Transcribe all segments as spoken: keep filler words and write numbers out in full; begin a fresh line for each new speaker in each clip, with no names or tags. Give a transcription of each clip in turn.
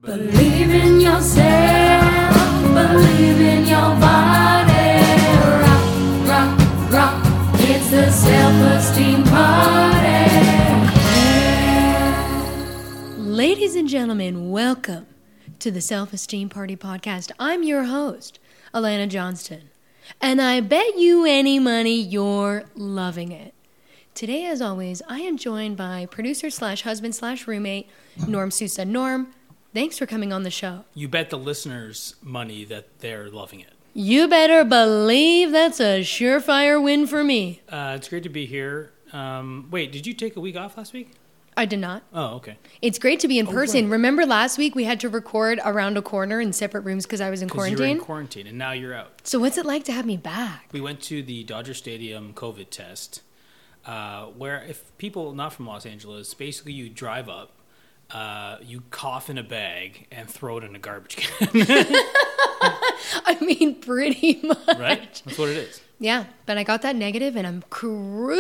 Believe in yourself, believe in your body. Rock, rock, rock, it's the self-esteem party.
Ladies and gentlemen, welcome to the Self-Esteem Party Podcast. I'm your host, Alana Johnston, and I bet you any money you're loving it. Today, as always, I am joined by producer slash husband slash roommate, Norm Sousa. Norm, thanks for coming on the show.
You bet the listeners money that they're loving it.
You better believe that's a surefire win for me.
Uh, it's great to be here. Um, wait, did you take a week off last week?
I did not.
Oh, okay.
It's great to be in
Oh,
person.
right.
Remember last week we had to record around a corner in separate rooms because I was in
Because you were
quarantine?
in quarantine, and now you're out.
So what's it like to have me back?
We went to the Dodger Stadium COVID test, uh, where if people not from Los Angeles, basically you drive up, uh, you cough in a bag, and throw it in a garbage can.
I mean, pretty much.
Right? That's what it is.
Yeah, but I got that negative and I'm cruising.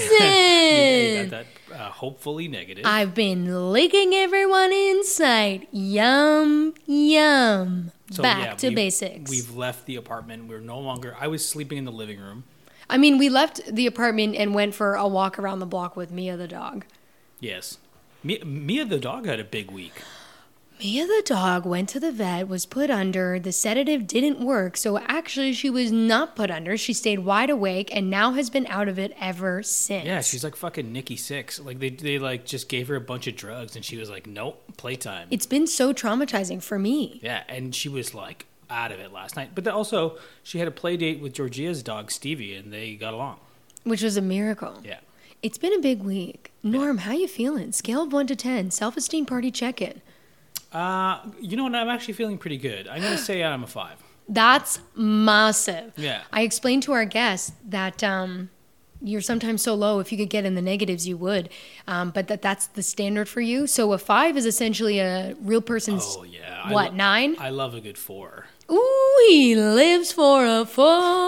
You got that uh, hopefully negative.
I've been licking everyone in sight. Yum, yum.
So,
Back
yeah,
to
we've-
basics.
We've left the apartment. We're no longer... I was sleeping in the living room.
I mean, we left the apartment and went for a walk around the block with Mia the dog.
Yes. Mia, Mia the dog had a big week.
Mia the dog went to the vet, was put under, the sedative didn't work, so actually she was not put under. She stayed wide awake and now has been out of it ever since.
Yeah, she's like fucking Nikki Sixx. Like they they like just gave her a bunch of drugs and she was like, nope, playtime.
It's been so traumatizing for me.
Yeah, and she was like out of it last night. But then also she had a play date with Georgia's dog Stevie and they got along.
Which was a miracle.
Yeah.
It's been a big week. Norm, how you feeling? Scale of one to ten, self-esteem party check-in.
Uh, you know what? I'm actually feeling pretty good. I'm gonna say I'm a five.
That's massive.
Yeah.
I explained to our guests that um, you're sometimes so low, if you could get in the negatives, you would. Um, but that that's the standard for you. So a five is essentially a real person's,
Oh yeah. I
what,
lo-
nine?
I love a good four.
Ooh, he lives for a four.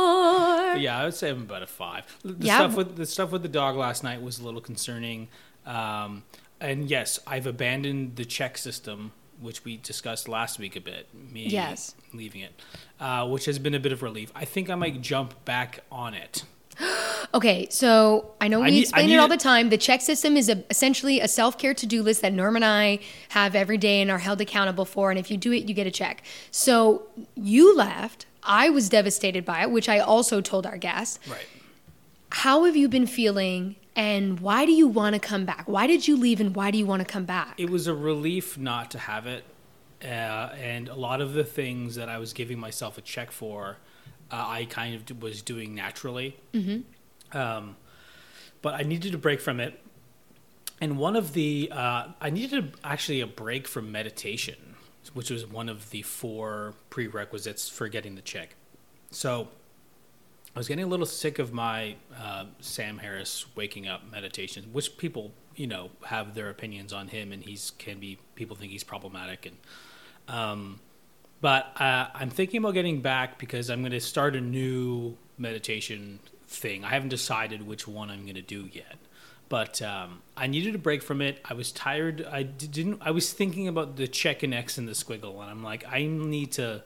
But yeah, I would say I'm about a five. The
Yeah.
stuff with the stuff with the dog last night was a little concerning. Um, and yes, I've abandoned the check system, which we discussed last week a bit, me
Yes.
leaving it, uh, which has been a bit of relief. I think I might jump back on it.
Okay, so I know we
I need-
explain
I
it all
need-
the time. The check system is a, essentially a self-care to-do list that Norm and I have every day and are held accountable for. And if you do it, you get a check. So you left. I was devastated by it, which I also told our guests.
Right.
How have you been feeling, and why do you want to come back? Why did you leave, and why do you want to come back?
It was a relief not to have it. Uh, and a lot of the things that I was giving myself a check for, uh, I kind of was doing naturally. Mm-hmm. Um, but I needed a break from it. And one of the, uh, I needed actually a break from meditation, which was one of the four prerequisites for getting the check. So I was getting a little sick of my uh, Sam Harris waking up meditation, which people, you know, have their opinions on him, and he's can be people think he's problematic, and um, but uh, I'm thinking about getting back because I'm going to start a new meditation thing. I haven't decided which one I'm going to do yet, but um, I needed a break from it. I was tired. I didn't. I was thinking about the check and X and the squiggle, and I'm like, I need to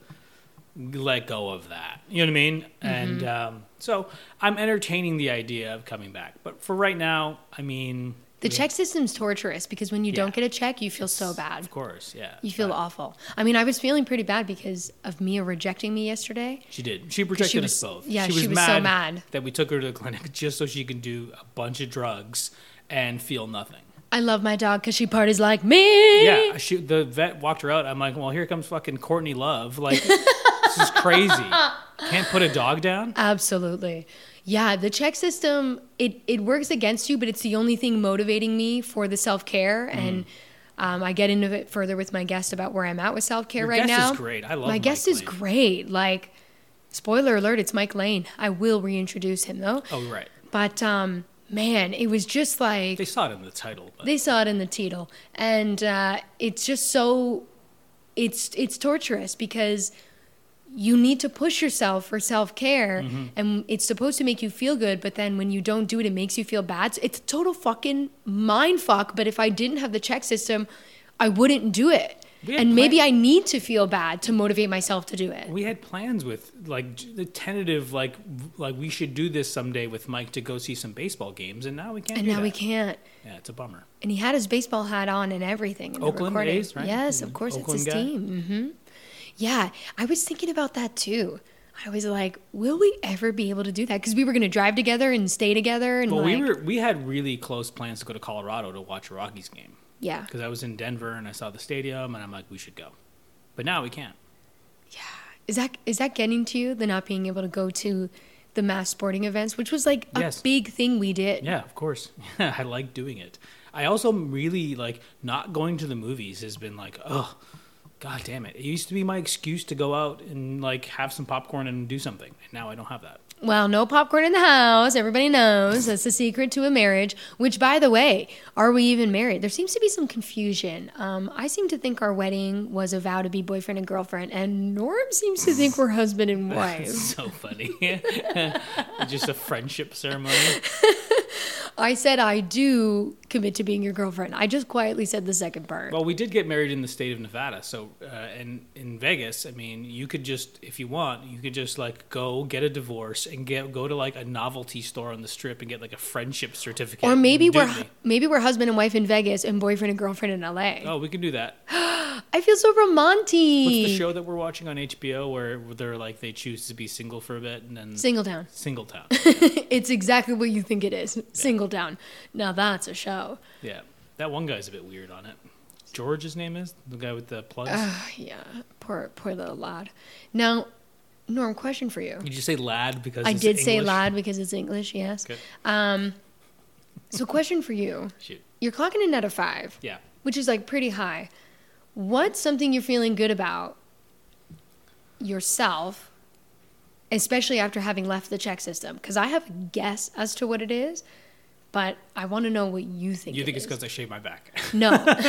let go of that. You know what I mean? Mm-hmm. And um, so I'm entertaining the idea of coming back. But for right now, I mean...
The check system's torturous because when you
Yeah.
don't get a check, you feel so bad.
Of course, yeah.
You feel
But
awful. I mean, I was feeling pretty bad because of Mia rejecting me yesterday.
She did. She rejected
was-
us both.
yeah, she was so mad.
that we took her to the clinic just so she could do a bunch of drugs and feel nothing.
I love my dog because she parties like me.
Yeah, she, the vet walked her out. I'm like, well, here comes fucking Courtney Love. Like, this is crazy. Can't put a dog down?
Absolutely. Yeah, the check system, it, it works against you, but it's the only thing motivating me for the self-care.
Mm.
And um, I get into it further with my guest about where I'm at with self-care
Your
right
guest
now.
is great. I love
My
Mike
guest is
Lane.
great. Like, spoiler alert, it's Mike Lane. I will reintroduce him, though.
Oh, right.
But, um, man, it was just like...
They saw it in the title. But.
They saw it in the title. And uh, it's just so... It's it's torturous because you need to push yourself for self-care, mm-hmm. and it's supposed to make you feel good, but then when you don't do it, it makes you feel bad. So it's a total fucking mind fuck, but if I didn't have the check system, I wouldn't do it.
We had
And maybe
plan-
I need to feel bad to motivate myself to do it.
We had plans with like j- the tentative, like like we should do this someday with Mike to go see some baseball games, and now we can't.
And
do
now
that.
we can't.
Yeah, it's a bummer.
And he had his baseball hat on and everything. In the
Oakland
recording.
A's, right?
Yes,
He's
of
an
course,
Oakland
it's his
guy.
team. hmm Yeah, I was thinking about that too. I was like, will we ever be able to do that? Because we were going to drive together and stay together. And
Well,
like,
we were we had really close plans to go to Colorado to watch a Rockies game
yeah.
because I was in Denver and I saw the stadium, and I'm like, we should go, but now we can't.
Is that is that getting to you, the not being able to go to the mass sporting events, which was like a
Yes.
big thing we did?
Yeah, of course. I like doing it. I also really like not going to the movies has been like, oh, god damn it. It used to be my excuse to go out and like have some popcorn and do something. And now I don't have that.
Well, no popcorn in the house. Everybody knows that's the secret to a marriage. Which, by the way, are we even married? There seems to be some confusion. Um, I seem to think our wedding was a vow to be boyfriend and girlfriend, and Norm seems to think we're husband and wife.
So funny. Just a friendship ceremony.
I said I do commit to being your girlfriend. I just quietly said the second part.
Well, we did get married in the state of Nevada. So, uh, and in Vegas, I mean, you could just, if you want, you could just like go get a divorce and get go to like a novelty store on the strip and get like a friendship certificate.
Or maybe
Do
we're
me.
maybe we're husband and wife in Vegas and boyfriend and girlfriend in L A.
Oh, we can do that.
I feel so romantic.
What's the show that we're watching on H B O where they're like they choose to be single for a bit and then
Singletown.
Singletown?
It's exactly what you think it is. Singletown. Now that's a show.
Yeah, that one guy's a bit weird on it. George, his name is the guy with the plugs.
Ah, yeah, poor poor little lad. Now, Norm, question for you.
Did you say lad because
I
it's
did say
English?
lad because it's English. Yes.
Okay.
Um. So, question for you.
Shoot.
You're clocking in at a five,
Yeah.
which is like pretty high. What's something you're feeling good about yourself, especially after having left the check system? Because I have a guess as to what it is, but I want to know what you think.
You
it
think it's
is.
because I shaved my back?
No.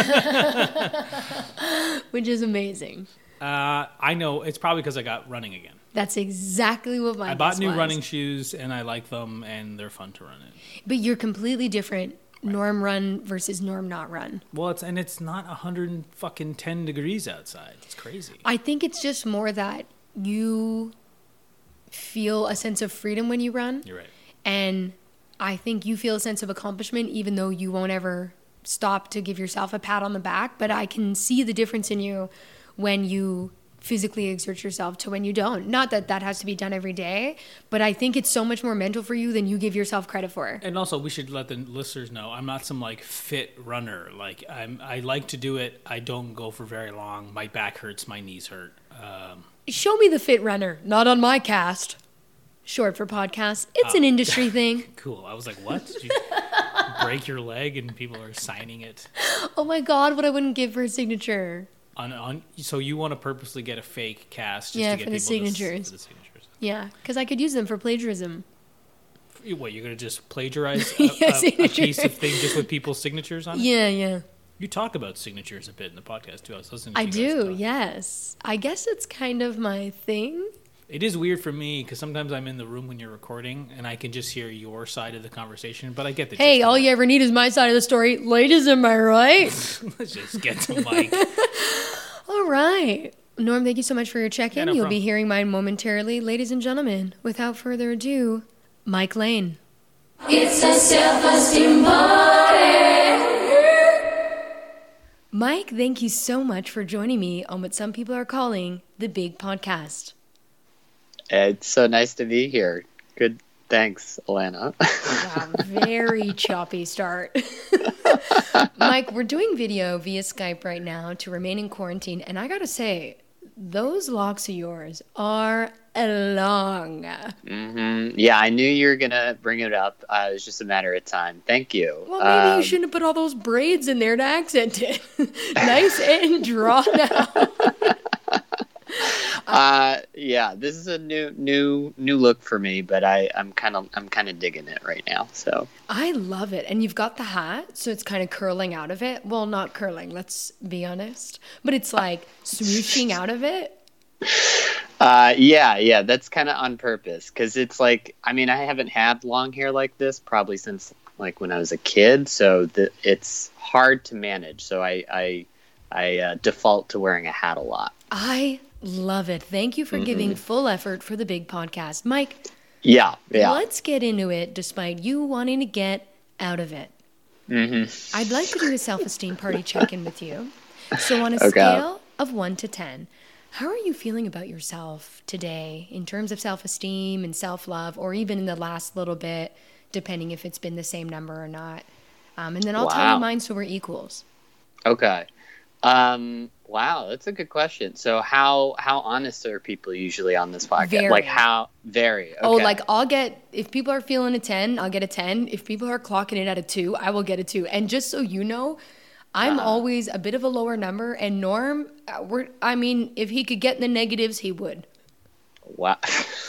Which is amazing.
Uh, I know it's probably because I got running again.
That's exactly what my
I bought
guess
new
was.
running shoes and I like them and they're fun to run in.
But you're completely different. Norm run versus Norm not run.
Well, it's and it's not a hundred fucking ten degrees outside. It's crazy.
I think it's just more that you feel a sense of freedom when you run.
You're right.
And I think you feel a sense of accomplishment even though you won't ever stop to give yourself a pat on the back. But I can see the difference in you when you physically exert yourself to when you don't. Not that that has to be done every day, but I think it's so much more mental for you than you give yourself credit for.
And also, we should let the listeners know I'm not some like fit runner. Like I'm, I like to do it. I don't go for very long. My back hurts. My knees hurt. Um,
Show me the fit runner, not on my cast. Short for podcast. It's an industry thing.
cool. I was like, what? Did you break your leg and people are signing it?
Oh my God, what I wouldn't give for a signature.
On, on, so you want to purposely get a fake cast just
Yeah,
to get
for the
people to s-
signatures.
for the signatures.
Yeah, because I could use them for plagiarism.
What, you're going to just plagiarize a,
Yeah,
a- a
signature.
piece of thing just with people's signatures on it?
Yeah, yeah.
You talk about signatures a bit in the podcast, too. I was listening to
I
you guys
do,
talk.
yes. I guess it's kind of my thing.
It is weird for me because sometimes I'm in the room when you're recording and I can just hear your side of the conversation, but I get the
Hey,
gist of
all
it.
you ever need is my side of the story. Ladies, am I right?
Let's just get to Mike.
All right. Norm, thank you so much for your check-in.
Yeah, no
You'll
problem.
be hearing mine momentarily. Ladies and gentlemen, without further ado, Mike Lane.
It's a self-esteem party.
Mike, thank you so much for joining me on what some people are calling the Big Podcast.
It's so nice to be here. Good. Thanks, Alana.
Wow, very choppy start. Mike, we're doing video via Skype right now to remain in quarantine. And I got to say, those locks of yours are long.
hmm Yeah, I knew you were going to bring it up. Uh, it was just a matter of time. Thank you.
Well, maybe
Um,
you shouldn't have put all those braids in there to accent it. Nice and drawn out.
Uh, yeah, this is a new, new, new look for me, but I, I'm kind of, I'm kind of digging it right now. So,
I love it. And you've got the hat, so it's kind of curling out of it. Well, not curling, let's be honest. But it's like swooshing out of it.
uh, yeah, yeah, that's kind of on purpose because it's like, I mean, I haven't had long hair like this probably since like when I was a kid, so the, it's hard to manage. So I, I I uh, default to wearing a hat a lot.
I love it. Thank you for mm-hmm. giving full effort for the big podcast. Mike,
yeah, yeah.
let's get into it despite you wanting to get out of it.
Mm-hmm.
I'd like to do a self-esteem party check-in with you. So on a
okay.
scale of one to ten, how are you feeling about yourself today in terms of self-esteem and self-love, or even in the last little bit, depending if it's been the same number or not? Um, and then I'll
wow.
tell you mine so we're equals.
Okay. Um, wow, that's a good question. So how how honest are people usually on this podcast?
Very.
Like how very okay.
Oh, like I'll get, if people are feeling a ten, I'll get a ten. If people are clocking it at a two, I will get a two. And just so you know, I'm uh-huh. always a bit of a lower number, and Norm, uh, we're, I mean, if he could get in the negatives, he would.
Wow.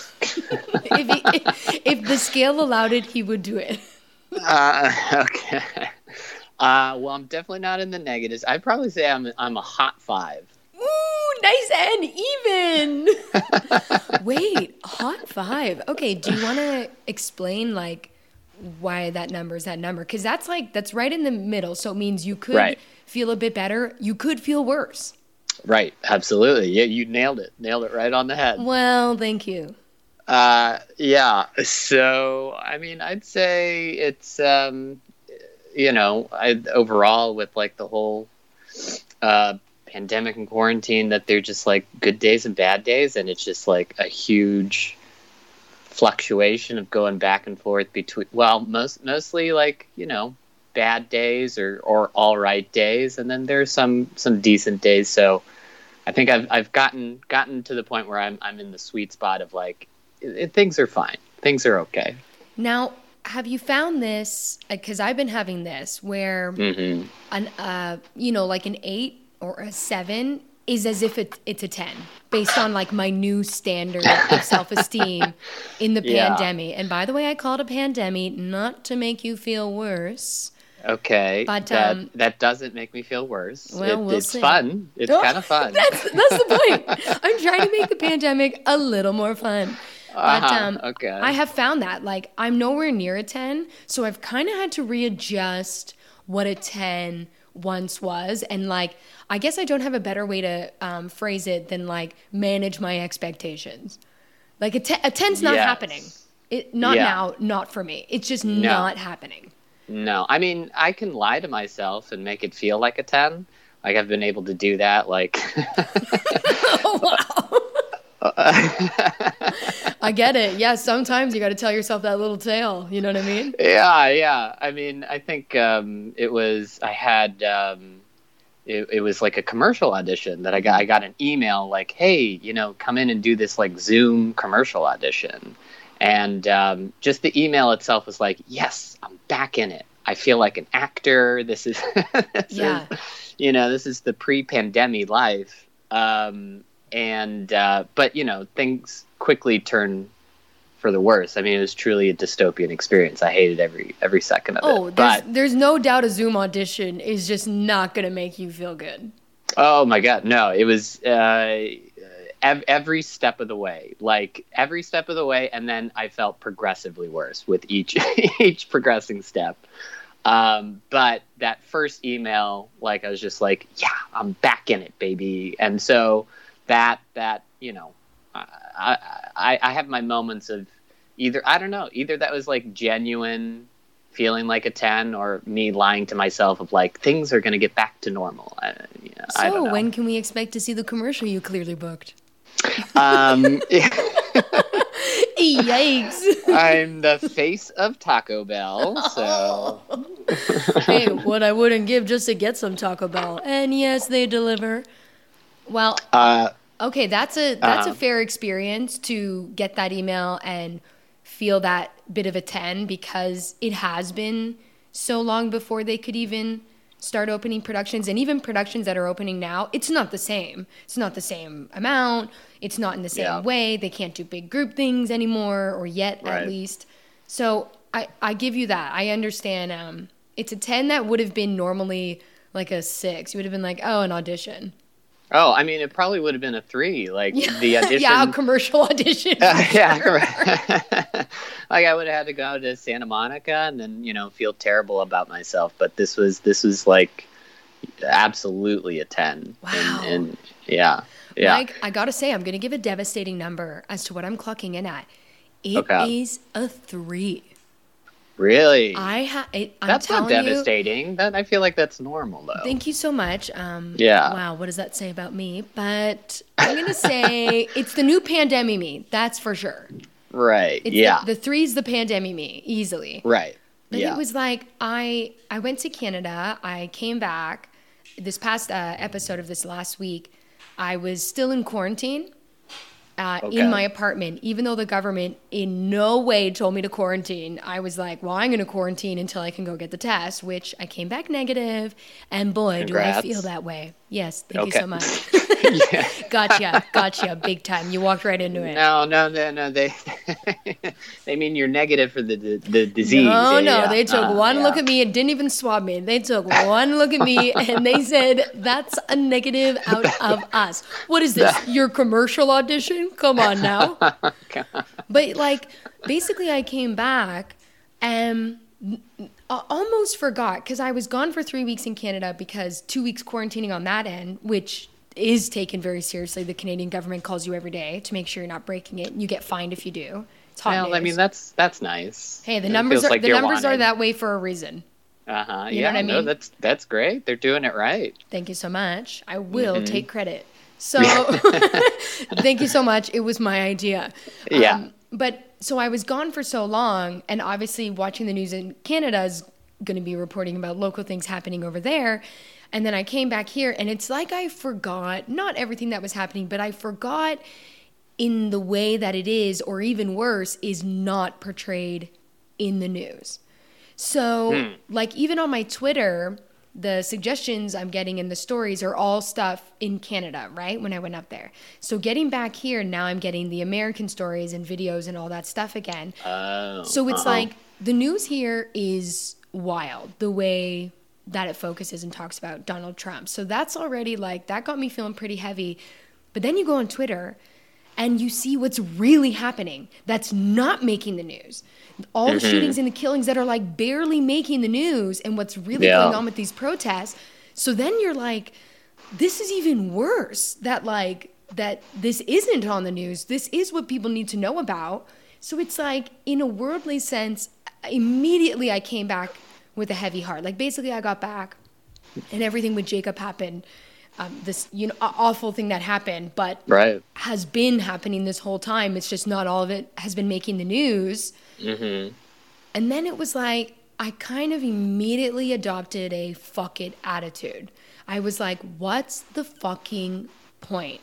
if, he, if, if the scale allowed it, he would do it.
uh, okay. Uh, well, I'm definitely not in the negatives. I'd probably say I'm I'm a hot five.
Ooh, nice and even. Wait, hot five. Okay, do you want to explain like why that number is that number? Because that's like that's right in the middle. So it means you could
right.
feel a bit better. You could feel worse.
Right. Absolutely. Yeah, you nailed it. Nailed it right on the head.
Well, thank you.
Uh, yeah. So I mean, I'd say it's um. You know, I, overall with like the whole uh, pandemic and quarantine, that they're just like good days and bad days, and it's just like a huge fluctuation of going back and forth between. Well, most mostly like you know bad days or, or all right days, and then there's some some decent days. So I think I've I've gotten gotten to the point where I'm I'm in the sweet spot of like it, it, things are fine, things are okay.
Now, have you found this, because I've been having this, where
mm-hmm.
an uh, you know, like an eight or a seven is as if it, it's a ten, based on like my new standard of self-esteem in the
yeah.
pandemic. And by the way, I call it a pandemic, not to make you feel worse.
Okay,
but
that,
um,
that doesn't make me feel worse.
Well,
it,
we'll
it's
see.
fun. It's
oh,
kind of fun.
That's, that's the point. I'm trying to make the pandemic a little more fun. But
uh-huh.
um,
okay.
I have found that, like, I'm nowhere near a ten, so I've kind of had to readjust what a ten once was. And, like, I guess I don't have a better way to um, phrase it than, like, manage my expectations. Like, a, te- a ten's not
yes.
happening. It Not
yeah.
now, not for me. It's just
no.
not happening.
No. I mean, I can lie to myself and make it feel like a ten. Like, I've been able to do that, like...
Oh, wow. I get it. Yeah, sometimes you got to tell yourself that little tale. You know what I mean?
Yeah, yeah. I mean, I think um, it was. I had. Um, it, it was like a commercial audition that I got. I got an email like, "Hey, you know, come in and do this like Zoom commercial audition," and um, just the email itself was like, "Yes, I'm back in it. I feel like an actor. This is, this
yeah.
is, you know, this is the pre-pandemic life." Um, and uh, but you know, things quickly turn for the worse. I mean, it was truly a dystopian experience. I hated every every second of
oh,
it.
There's,
but
there's no doubt a Zoom audition is just not going to make you feel good.
Oh my God, no! It was uh, ev- every step of the way, like every step of the way, and then I felt progressively worse with each each progressing step. Um, but that first email, like I was just like, yeah, I'm back in it, baby. And so that that you know. I, I I have my moments of either, I don't know, either that was like genuine feeling like a ten, or me lying to myself of like, things are going to get back to normal. I, you know,
so
I don't know.
When can we expect to see the commercial you clearly booked?
Um,
Yikes.
I'm the face of Taco Bell, so.
Hey, what I wouldn't give just to get some Taco Bell. And yes, they deliver. Well,
uh,
okay, that's a that's
uh-huh.
a fair experience to get that email and feel that bit of a ten, because it has been so long before they could even start opening productions. And even productions that are opening now, it's not the same. It's not the same amount. It's not in the same
yeah.
way. They can't do big group things anymore, or yet
right.
at least. So I, I give you that. I understand. Um, it's a ten that would have been normally like a six. You would have been like, oh, an audition.
Oh, I mean, it probably would have been a three. Like the audition.
Yeah, a commercial audition.
Uh, yeah, correct. Like I would have had to go to Santa Monica and then, you know, feel terrible about myself. But this was this was like, absolutely a ten.
Wow.
And, and yeah, yeah.
Mike, I gotta say, I'm gonna give a devastating number as to what I'm clocking in at. It
Okay.
is a three.
Really?
I ha- it, I'm
That's not
telling you.
devastating. That I feel like that's normal though.
Thank you so much. Um,
Yeah.
Wow, what does that say about me? But I'm gonna say it's the new pandemic me. That's for sure.
Right.
It's
yeah.
The, the three's the pandemic me easily.
right.
But
yeah.
it was like I I went to Canada. I came back. This past uh, episode of this last week, I was still in quarantine uh,
Okay.
in my apartment. Even though the government in no way told me to quarantine, I was like, well, I'm going to quarantine until I can go get the test, which I came back negative. And boy,
Congrats.
do I feel that way. Yes, thank
Okay.
you so much.
yeah.
Gotcha, gotcha, big time. You walked right into it.
No, no, no, no. They they mean you're negative for the the, the disease.
No,
Yeah,
no,
yeah.
they took
Uh,
one
yeah.
look at me and didn't even swab me. They took one look at me and they said, that's a negative out of us. What is this, your commercial audition? Come on now. But like, basically I came back and I almost forgot because I was gone for three weeks in Canada because two weeks quarantining on that end, which is taken very seriously. The Canadian government calls you every day to make sure you're not breaking it. You get fined if you do. It's hot
Well,
news.
I mean that's that's nice.
Hey, the
It
numbers
feels
are
like
the
you're
numbers are
wanted.
that way for a reason.
Uh huh.
You know
Yeah.
what I
No,
mean?
that's that's great. They're doing it right.
Thank you so much. I will
Mm-hmm.
take credit. So thank you so much. It was my idea.
Yeah.
Um, but so I was gone for so long, and obviously watching the news in Canada is going to be reporting about local things happening over there. And then I came back here, and it's like I forgot, not everything that was happening, but I forgot in the way that it is, or even worse, is not portrayed in the news. So, like, even on my Twitter, the suggestions I'm getting in the stories are all stuff in Canada, right? When I went up there. So, getting back here, now I'm getting the American stories and videos and all that stuff again.
Oh.
So, it's
uh-huh.
like the news here is wild the way that it focuses and talks about Donald Trump. So, that's already like, that got me feeling pretty heavy. But then you go on Twitter and you see what's really happening that's not making the news. All the shootings and the killings that are like barely making the news and what's really
Yeah.
going on with these protests. So then you're like, this is even worse that like that this isn't on the news. This is what people need to know about. So it's like in a worldly sense, immediately I came back with a heavy heart. Like basically I got back and everything with Jacob happened. Um, this you know awful thing that happened, but
Right.
has been happening this whole time. It's just not all of it has been making the news.
Mm-hmm.
And then it was like, I kind of immediately adopted a fuck it attitude. I was like, what's the fucking point?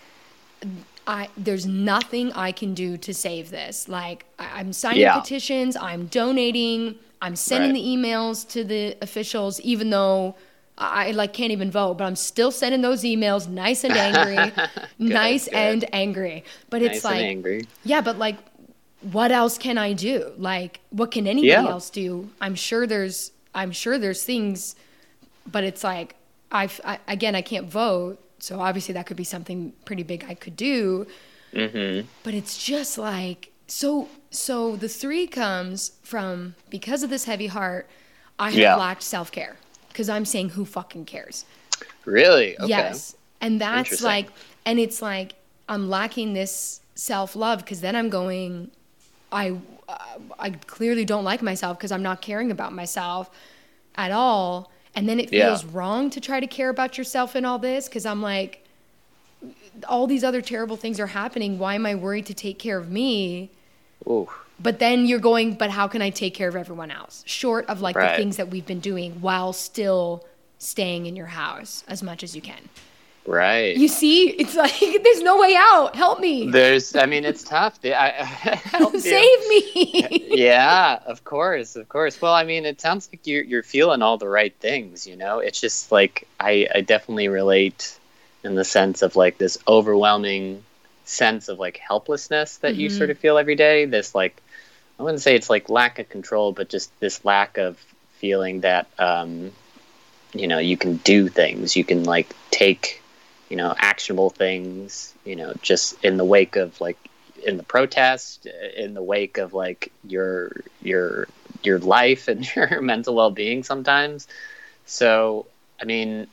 I there's nothing I can do to save this. Like, I, I'm signing
Yeah.
petitions, I'm donating, I'm sending
Right.
the emails to the officials, even though I like can't even vote, but I'm still sending those emails nice and angry, nice
good.
and angry. But
Nice
it's
and
like,
angry.
yeah, but like, what else can I do? Like, what can anybody
Yeah.
else do? I'm sure there's, I'm sure there's things, but it's like, I've, I, again, I can't vote. So obviously that could be something pretty big I could do.
Mm-hmm.
But it's just like, so, so the three comes from, because of this heavy heart, I have
Yeah.
lacked self-care. Because I'm saying, who fucking cares?
Really? Okay.
Yes. And that's
Interesting.
like, and it's like, I'm lacking this self-love because then I'm going, I, uh, I clearly don't like myself because I'm not caring about myself at all. And then it
Yeah.
feels wrong to try to care about yourself in all this because I'm like, all these other terrible things are happening. Why am I worried to take care of me?
Ooh.
But then you're going, but how can I take care of everyone else? Short of like
Right.
the things that we've been doing while still staying in your house as much as you can.
Right.
You see, it's like, there's no way out. Help me.
There's. I mean, it's tough. I, I, help you.
Save me.
Yeah, of course, of course. Well, I mean, it sounds like you're you're feeling all the right things. You know, it's just like I I definitely relate in the sense of like this overwhelming sense of like helplessness that you sort of feel every day. This like, I wouldn't say it's like lack of control, but just this lack of feeling that um, you know, you can do things, you can like take, you know, actionable things, you know, just in the wake of like in the protest, in the wake of like your your your life and your mental well-being sometimes. So I mean,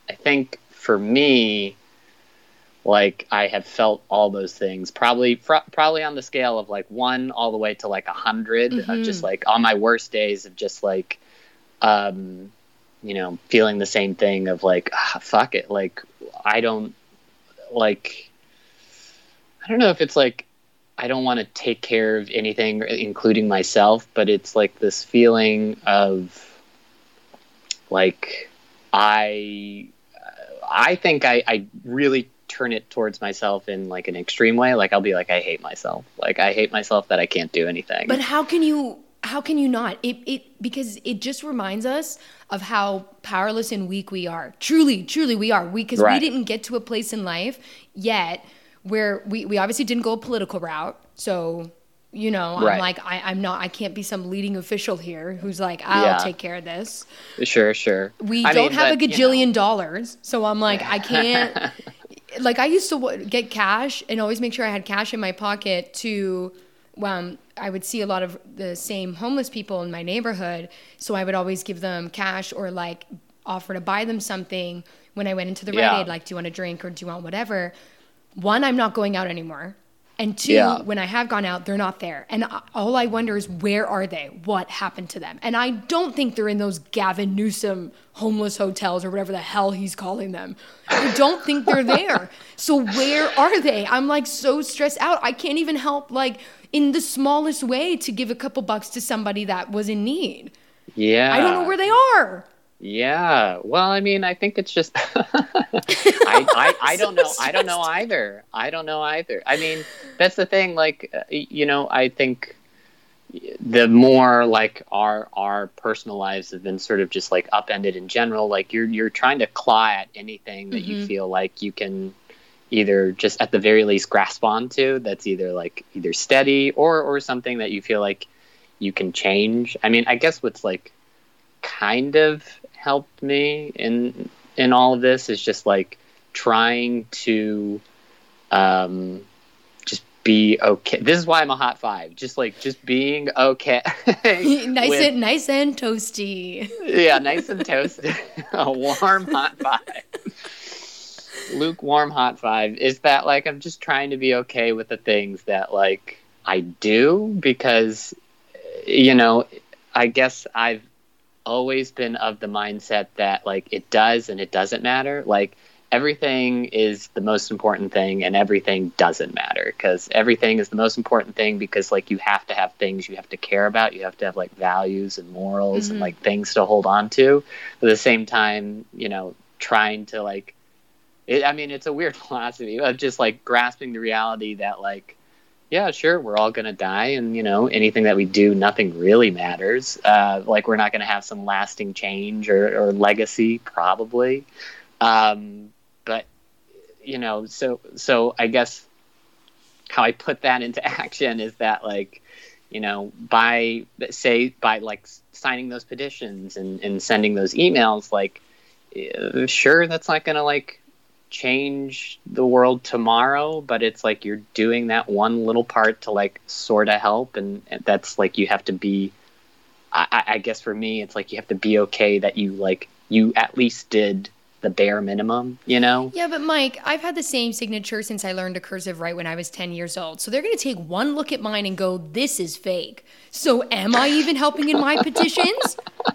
I think for me, like I have felt all those things probably fr- probably on the scale of like one all the way to like a hundred
Mm-hmm.
of just like on my worst days of just like, um, you know, feeling the same thing of like, ah, fuck it. Like, I don't like, I don't know if it's like, I don't want to take care of anything, including myself, but it's like this feeling of like, I, I think I, I really turn it towards myself in like an extreme way. Like I'll be like, I hate myself. Like I hate myself that I can't do anything.
But how can you how can you not? It it because it just reminds us of how powerless and weak we are. Truly, truly we are. We because
Right.
we didn't get to a place in life yet where we, we obviously didn't go a political route. So, you know, I'm
Right.
like I, I'm not I can't be some leading official here who's like, I'll
Yeah.
take care of this.
Sure, sure.
We
I
don't
mean,
have
but,
a
you
gajillion
know,
dollars. So I'm like, I can't like I used to w- get cash and always make sure I had cash in my pocket to um I would see a lot of the same homeless people in my neighborhood, so I would always give them cash or like offer to buy them something when I went into the Rite
Yeah.
Aid, like, do you want a drink or do you want whatever? One, I'm not going out anymore. And two,
Yeah.
when I have gone out, they're not there. And I- all I wonder is, where are they? What happened to them? And I don't think they're in those Gavin Newsom homeless hotels or whatever the hell he's calling them. I don't think they're there. So where are they? I'm like so stressed out. I can't even help like in the smallest way to give a couple bucks to somebody that was in need.
Yeah.
I don't know where they are.
Yeah. Well, I mean, I think it's just I, I I don't know. I don't know either. I don't know either. I mean, that's the thing. Like, uh, you know, I think the more like our our personal lives have been sort of just like upended in general. Like, you're you're trying to claw at anything that you feel like you can either just at the very least grasp onto. That's either like either steady or or something that you feel like you can change. I mean, I guess what's like kind of helped me in in all of this is just like trying to um just be okay. This is why I'm a hot five. Just like just being okay.
nice
with-
and nice and toasty.
yeah, nice and toasted. A warm hot five. Lukewarm hot five is that like I'm just trying to be okay with the things that like I do, because you know, I guess I've always been of the mindset that like it does and it doesn't matter. Like everything is the most important thing and everything doesn't matter, because everything is the most important thing because like you have to have things you have to care about. You have to have like values and morals
Mm-hmm.
and like things to hold on to. But at the same time, you know, trying to like, it, I mean, it's a weird philosophy of just like grasping the reality that like, yeah, sure, we're all going to die. And, you know, anything that we do, nothing really matters. Uh, like, we're not going to have some lasting change or, or legacy, probably. Um, but, you know, so so I guess how I put that into action is that, like, you know, by, say, by, like, signing those petitions and, and sending those emails, like, uh, sure, that's not going to, like, change the world tomorrow, but it's like you're doing that one little part to like sort of help, and, and that's like you have to be I, I guess for me it's like you have to be okay that you like you at least did the bare minimum, you know?
Yeah, but Mike, I've had the same signature since I learned to cursive write when I was ten years old. So they're going to take one look at mine and go, this is fake. So am I even helping in my petitions?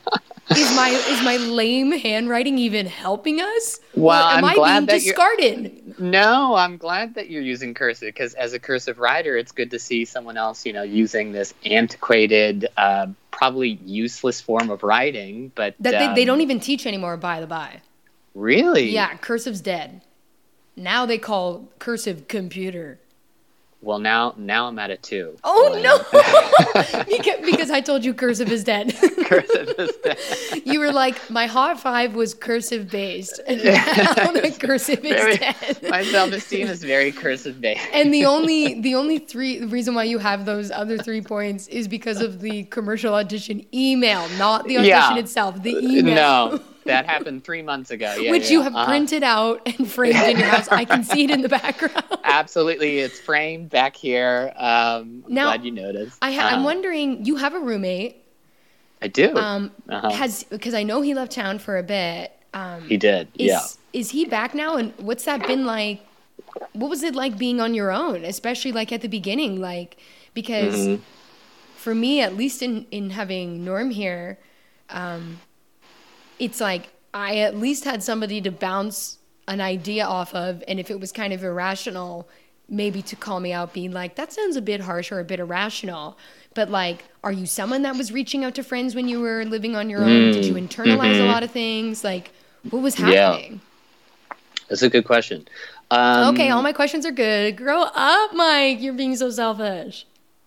Is my is my lame handwriting even helping us?
Well,
or am
I'm
I
glad
being
that you're-
discarded?
No, I'm glad that you're using cursive, because as a cursive writer, it's good to see someone else, you know, using this antiquated, uh, probably useless form of writing. But
That they, they
um,
don't even teach anymore, by the by.
really.
Yeah, cursive's dead. Now they call cursive computer.
Well, now now I'm at it too.
Oh
Like,
no! because, because I told you cursive is dead.
cursive is dead.
You were like, my hot five was cursive based, and now the cursive is
Very-
dead.
My self-esteem is very cursive based.
And the only the only three the reason why you have those other three points is because of the commercial audition email, not the audition
Yeah.
itself. The email.
No, that happened three months ago. Yeah,
Which
yeah,
you have
uh-huh.
printed out and framed in your house. I can see it in the background.
Absolutely, it's framed back here. Um, I'm
Now,
glad you noticed.
I ha- I'm
Uh,
wondering, you have a roommate.
I do.
Um,
Uh-huh.
has because I know he left town for a bit. Um,
he did.
is,
Yeah.
Is he back now? And what's that been like? What was it like being on your own, especially like at the beginning? Like, because
Mm-hmm.
for me, at least in, in having Norm here, um, it's like I at least had somebody to bounce an idea off of. And if it was kind of irrational, maybe to call me out being like, that sounds a bit harsh or a bit irrational. But like, are you someone that was reaching out to friends when you were living on your own? Did you internalize
mm-hmm.
a lot of things? Like, what was happening?
Yeah. That's a good question. Um,
okay, all my questions are good. Grow up, Mike. You're being so selfish.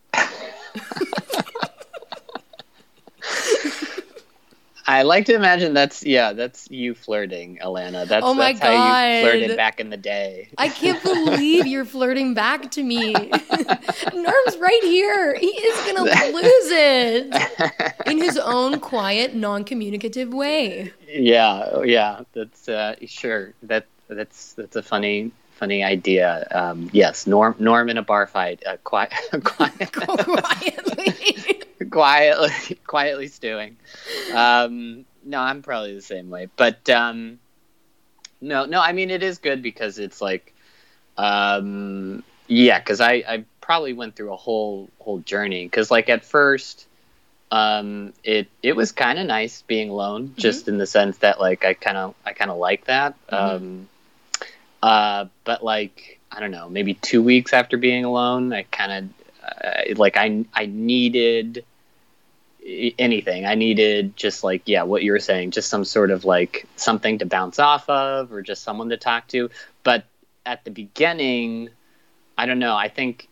I like to imagine that's, yeah, that's you flirting, Alana. That's,
oh my
that's
God.
how you flirted back in the day.
I can't believe you're flirting back to me. Norm's right here. He is going to lose it in his own quiet, non-communicative way.
Yeah, yeah, that's, uh, sure. That, that's, that's a funny, funny idea. Um, yes, Norm, Norm in a bar fight, uh, quiet, quiet.
quietly.
quietly quietly stewing. Um, no, I'm probably the same way. But um, no, no, I mean, it is good because it's like, um, yeah, because I, I probably went through a whole whole journey. Because like at first, um, it it was kind of nice being alone, mm-hmm. just in the sense that like I kind of I kind of like that. Mm-hmm. Um, uh, but like I don't know, maybe two weeks after being alone, I kind of uh, like I I needed anything. I needed just like, yeah, what you were saying, just some sort of like something to bounce off of or just someone to talk to. But at the beginning, I don't know. I think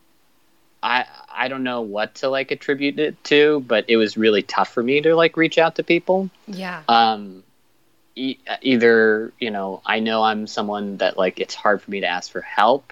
I I don't know what to like attribute it to, but it was really tough for me to like reach out to people.
Yeah.
Um, e- either, you know, I know I'm someone that like it's hard for me to ask for help.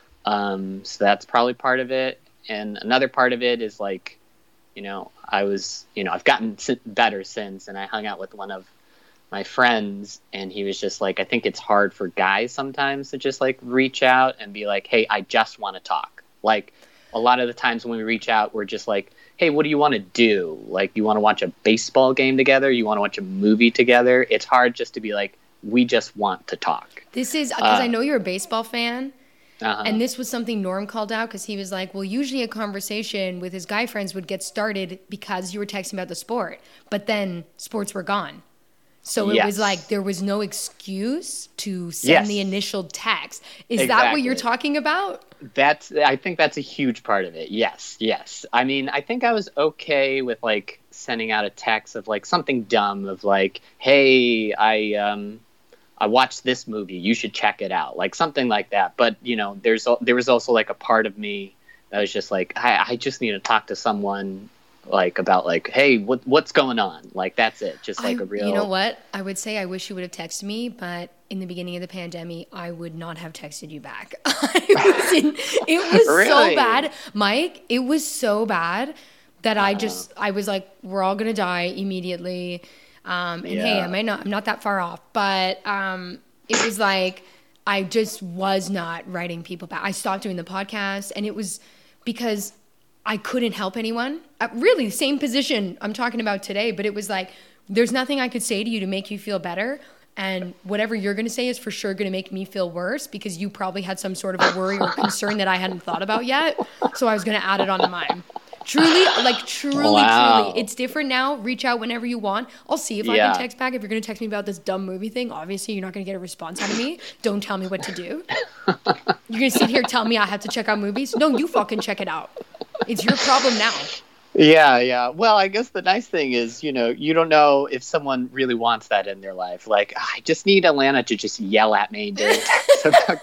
Um, so that's probably part of it. And another part of it is like, you know, I was, you know, I've gotten better since, and I hung out with one of my friends, and he was just like, I think it's hard for guys sometimes to just like reach out and be like, hey, I just want to talk. Like a lot of the times when we reach out, we're just like, hey, what do you want to do? Like, you want to watch a baseball game together? You want to watch a movie together? It's hard just to be like, we just want to talk.
This is because
uh,
I know you're a baseball fan.
Uh-huh.
And this was something Norm called out because he was like, well, usually a conversation with his guy friends would get started because you were texting about the sport, but then sports were gone. So it
yes.
was like there was no excuse to send
yes.
the initial text. Is
exactly.
that what you're talking about?
That's, I think that's a huge part of it. Yes, yes. I mean, I think I was okay with like sending out a text of like something dumb of like, hey, I, um, I watched this movie, you should check it out, like something like that. But, you know, there's there was also like a part of me that was just like, I, I just need to talk to someone like about like, hey, what what's going on? Like, that's it. Just like
I,
a real.
You know what? I would say I wish you would have texted me, but in the beginning of the pandemic, I would not have texted you back. I was in, it was
really?
so bad. Mike, it was so bad that I just, I was like, we're all going to die immediately. Um, and
yeah.
hey, I might not, I'm not that far off, but, um, it was like, I just was not writing people back. I stopped doing the podcast, and it was because I couldn't help anyone. Uh, really, same position I'm talking about today, but it was like, there's nothing I could say to you to make you feel better. And whatever you're going to say is for sure going to make me feel worse because you probably had some sort of a worry or concern that I hadn't thought about yet. So I was going to add it onto mine. Truly, like truly,
wow.
truly. It's different now. Reach out whenever you want. I'll see if
yeah.
I can text back. If you're going to text me about this dumb movie thing, obviously you're not going to get a response out of me. Don't tell me what to do. You're going to sit here tell me I have to check out movies? No, you fucking check it out. It's your problem now.
Yeah, yeah. Well, I guess the nice thing is, you know, you don't know if someone really wants that in their life. Like, I just need Alana to just yell at me during text about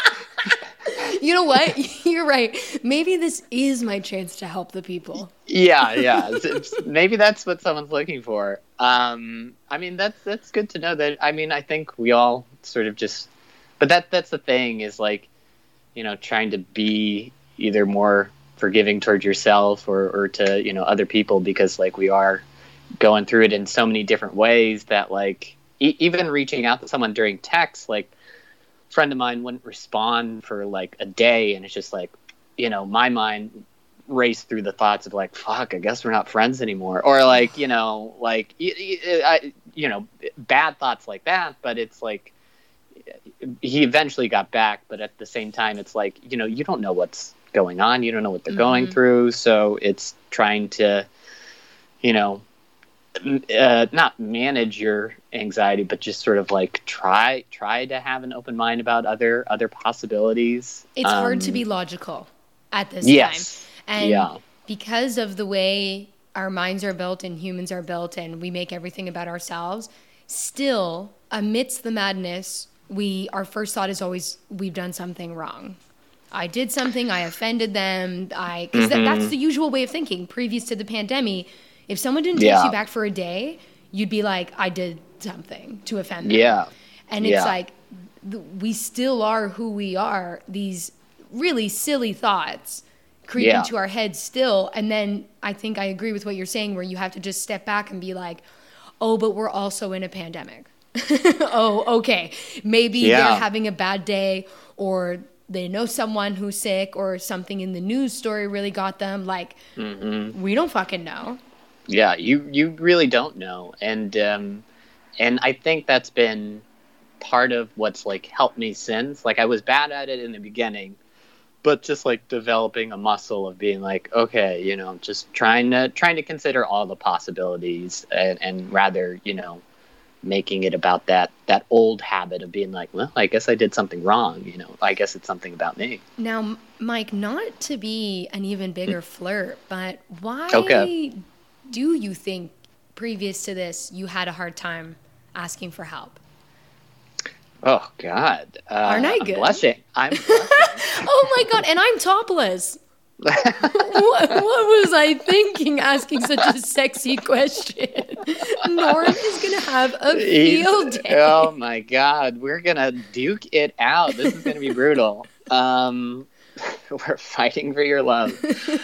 You know what? You're right. Maybe this is my chance to help the people.
Yeah, yeah. It's, it's, maybe that's what someone's looking for. Um, I mean, that's that's good to know. That I mean, I think we all sort of just, but that that's the thing is like, you know, trying to be either more forgiving towards yourself or or to you know other people because like we are going through it in so many different ways that like e- even reaching out to someone during text like. Friend of mine wouldn't respond for like a day, and it's just like, you know, my mind race through the thoughts of like, fuck, I guess we're not friends anymore. Or like, you know, like, I, you know, bad thoughts like that. But it's like, he eventually got back. But at the same time, it's like, you know, you don't know what's going on. You don't know what they're mm-hmm. going through. So it's trying to, you know, uh, not manage your anxiety, but just sort of like try, try to have an open mind about other, other possibilities.
It's
um,
hard to be logical at this
yes.
time. And
yeah.
because of the way our minds are built and humans are built and we make everything about ourselves, still, amidst the madness, we our first thought is always, we've done something wrong. I did something, I offended them, I because mm-hmm. that, that's the usual way of thinking. Previous to the pandemic, if someone didn't text
yeah.
you back for a day, you'd be like, I did something to offend them.
Yeah.
And it's
yeah.
like, th- we still are who we are. These really silly thoughts creep
yeah.
into our heads still. And then I think I agree with what you're saying, where you have to just step back and be like, oh, but we're also in a pandemic. Oh, okay. Maybe
yeah.
they're having a bad day, or they know someone who's sick, or something in the news story really got them. Like, mm-hmm. we don't fucking know.
Yeah, you, you really don't know. And, um, and I think that's been part of what's like helped me since. Like, I was bad at it in the beginning, but just like developing a muscle of being like, okay, you know, just trying to, trying to consider all the possibilities and, and rather, you know, making it about that, that old habit of being like, well, I guess I did something wrong. You know, I guess it's something about me.
Now, Mike, not to be an even bigger flirt, but why
okay.
do you think previous to this, you had a hard time asking for help?
Oh God. Uh,
Aren't I good?
I'm blushing. I'm blushing.
Oh my God. And I'm topless. what, what was I thinking asking such a sexy question? Norm is going to have a field
He's,
day.
Oh my God. We're going to duke it out. This is going to be brutal. Um, we're fighting for your love.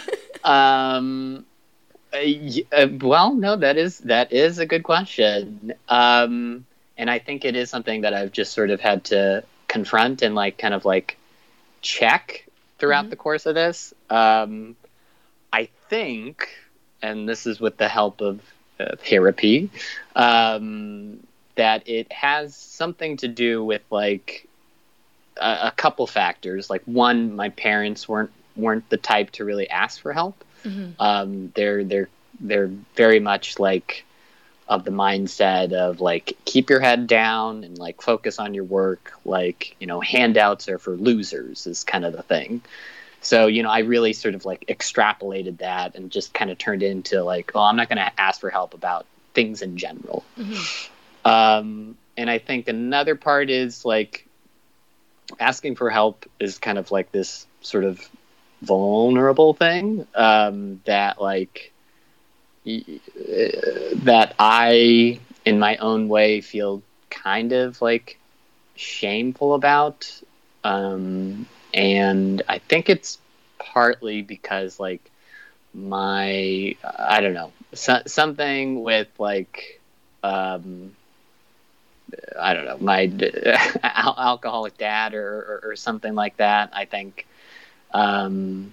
Um, uh, well, no, that is, that is a good question. Um, and I think it is something that I've just sort of had to confront and like, kind of like check throughout mm-hmm. the course of this. Um, I think, and this is with the help of uh, therapy, um, that it has something to do with like a, a couple factors. Like one, my parents weren't weren't the type to really ask for help. Mm-hmm. Um, they're they're they're very much like of the mindset of like keep your head down and like focus on your work. Like, you know, handouts are for losers is kind of the thing. So, you know, I really sort of like extrapolated that and just kind of turned it into like, oh, I'm not going to ask for help about things in general. Mm-hmm. Um, and I think another part is like asking for help is kind of like this sort of vulnerable thing um, that like y- that I, in my own way, feel kind of like shameful about. Um, and I think it's partly because like my, I don't know, so, something with like, um, I don't know, my al- alcoholic dad or, or, or something like that. I think um,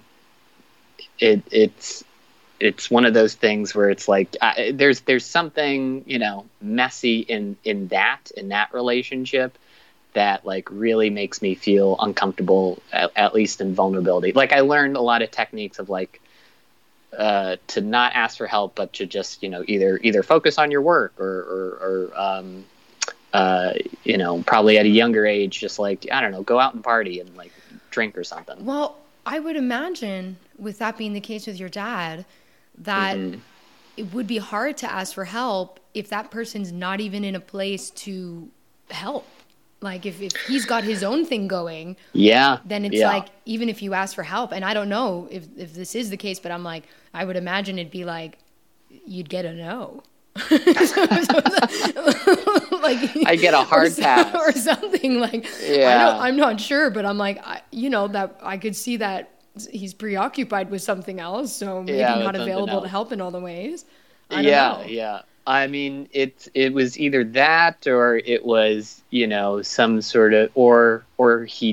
it it's it's one of those things where it's like I, there's there's something, you know, messy in in that in that relationship that like really makes me feel uncomfortable, at, at least in vulnerability. Like I learned a lot of techniques of like uh, to not ask for help, but to just, you know, either either focus on your work or or, or um, uh, you know, probably at a younger age, just like, I don't know, go out and party and like drink or something.
Well, I would imagine with that being the case with your dad, that mm-hmm. it would be hard to ask for help if that person's not even in a place to help. Like if, if he's got his own thing going,
yeah,
then it's
yeah.
like, even if you ask for help, and I don't know if, if this is the case, but I'm like, I would imagine it'd be like, you'd get a no. so, so, like,
I get a hard
or,
pass
or something like,
yeah.
I don't, I'm not sure, but I'm like, I, you know, that I could see that he's preoccupied with something else. So maybe
yeah,
not available
else.
to help in all the ways. I don't
yeah.
know.
Yeah. I mean, it it was either that or it was, you know, some sort of, or or he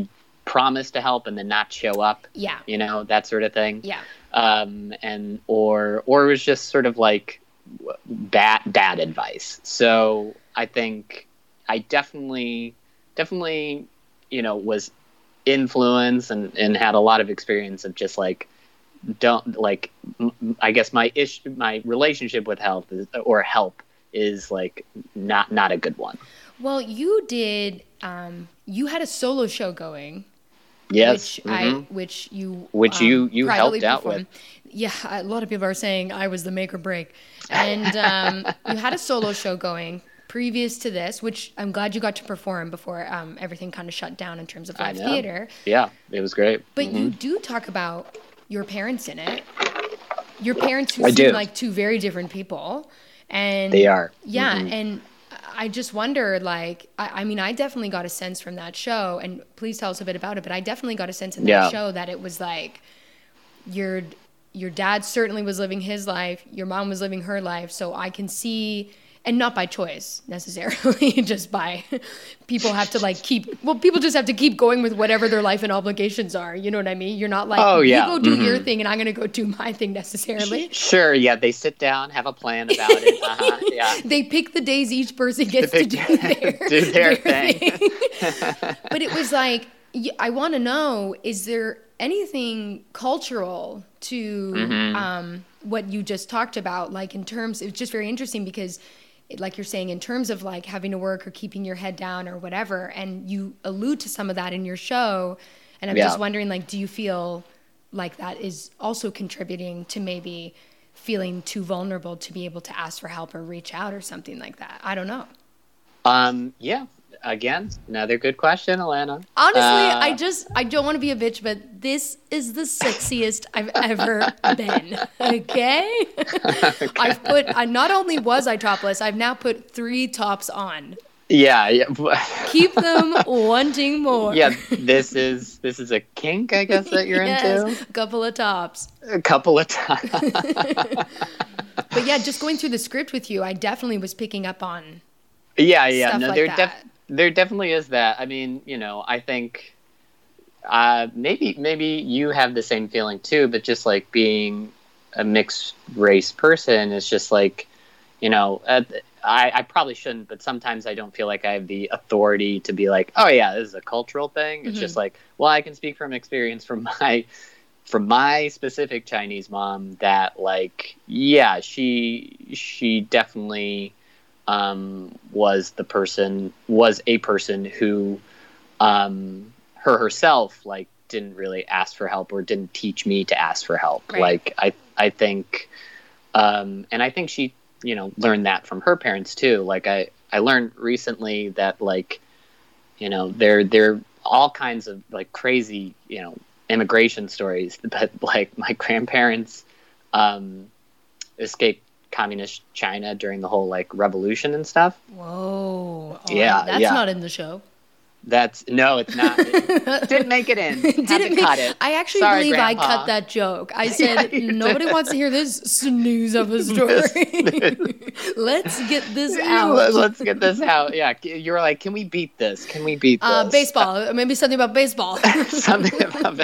promise to help and then not show up.
Yeah.
You know, that sort of thing.
Yeah.
Um, and or or it was just sort of like bad bad advice. So I think I definitely definitely you know was influenced and, and had a lot of experience of just like don't like I guess my issue my relationship with health is, or help is like not not a good one.
Well, you did um, you had a solo show going.
Yes,
which
mm-hmm.
I which you
which
um,
you you helped out
performed.
with.
Yeah, a lot of people are saying I was the make or break, and um, you had a solo show going previous to this, which I'm glad you got to perform before um, everything kind of shut down in terms of live theater.
Yeah, it was great.
But
mm-hmm.
you do talk about your parents in it. Your parents who
I
seem
do.
like two very different people, and
they are.
Yeah,
mm-hmm.
and I just wonder, like, I, I mean, I definitely got a sense from that show, and please tell us a bit about it, but I definitely got a sense in that
yeah.
show that it was like your your dad certainly was living his life, your mom was living her life, so I can see, and not by choice necessarily, just by people have to like keep, well, people just have to keep going with whatever their life and obligations are, you know what I mean? You're not like,
oh, yeah.
you go do
mm-hmm.
your thing and I'm going to go do my thing necessarily.
Sure, yeah, they sit down, have a plan about it, uh-huh, yeah.
They pick the days each person gets
pick,
to do their,
do their,
their
thing.
thing. But it was like, I want to know, is there anything cultural to
mm-hmm.
um, what you just talked about? Like in terms, it's just very interesting because it, like you're saying, in terms of like having to work or keeping your head down or whatever, and you allude to some of that in your show. And I'm
yeah.
just wondering, like, do you feel like that is also contributing to maybe feeling too vulnerable to be able to ask for help or reach out or something like that? I don't know.
Um, yeah. Again, another good question, Alana.
Honestly,
uh,
I just, I don't want to be a bitch, but this is the sexiest I've ever been. Okay? okay. I've put, I not only was I topless, I've now put three tops on.
Yeah, yeah.
Keep them wanting more.
Yeah, this is, this is a kink, I guess, that you're
yes,
into?
a couple of tops.
A couple of tops.
But yeah, just going through the script with you, I definitely was picking up on
Yeah, yeah.
stuff
No,
like
there,
that.
def- there definitely is that. I mean, you know, I think uh, maybe maybe you have the same feeling too, but just like being a mixed race person is just like, you know, uh, I, I probably shouldn't, but sometimes I don't feel like I have the authority to be like, oh yeah, this is a cultural thing. It's
Mm-hmm.
just like, well, I can speak from experience from my from my specific Chinese mom that like, yeah, she she definitely um, was the person was a person who um, her herself like didn't really ask for help or didn't teach me to ask for help.
Right.
Like I I think um, and I think she you know learned that from her parents too. Like I I learned recently that like you know there there all kinds of like crazy you know immigration stories, but like my grandparents um, escaped communist China during the whole like revolution and stuff.
Whoa. Oh,
Yeah,
That's
yeah.
not in the show.
That's no, it's not. It didn't make it in. Had
Didn't
to
make,
cut it.
I actually
Sorry,
believe
Grandpa.
I cut that joke. I said,
you
nobody
did.
wants to hear this snooze of a story. Let's get this out.
Let- Let's get this out. Yeah, you were like, can we beat this? Can we beat this?
Uh, baseball. Maybe something about baseball.
Something about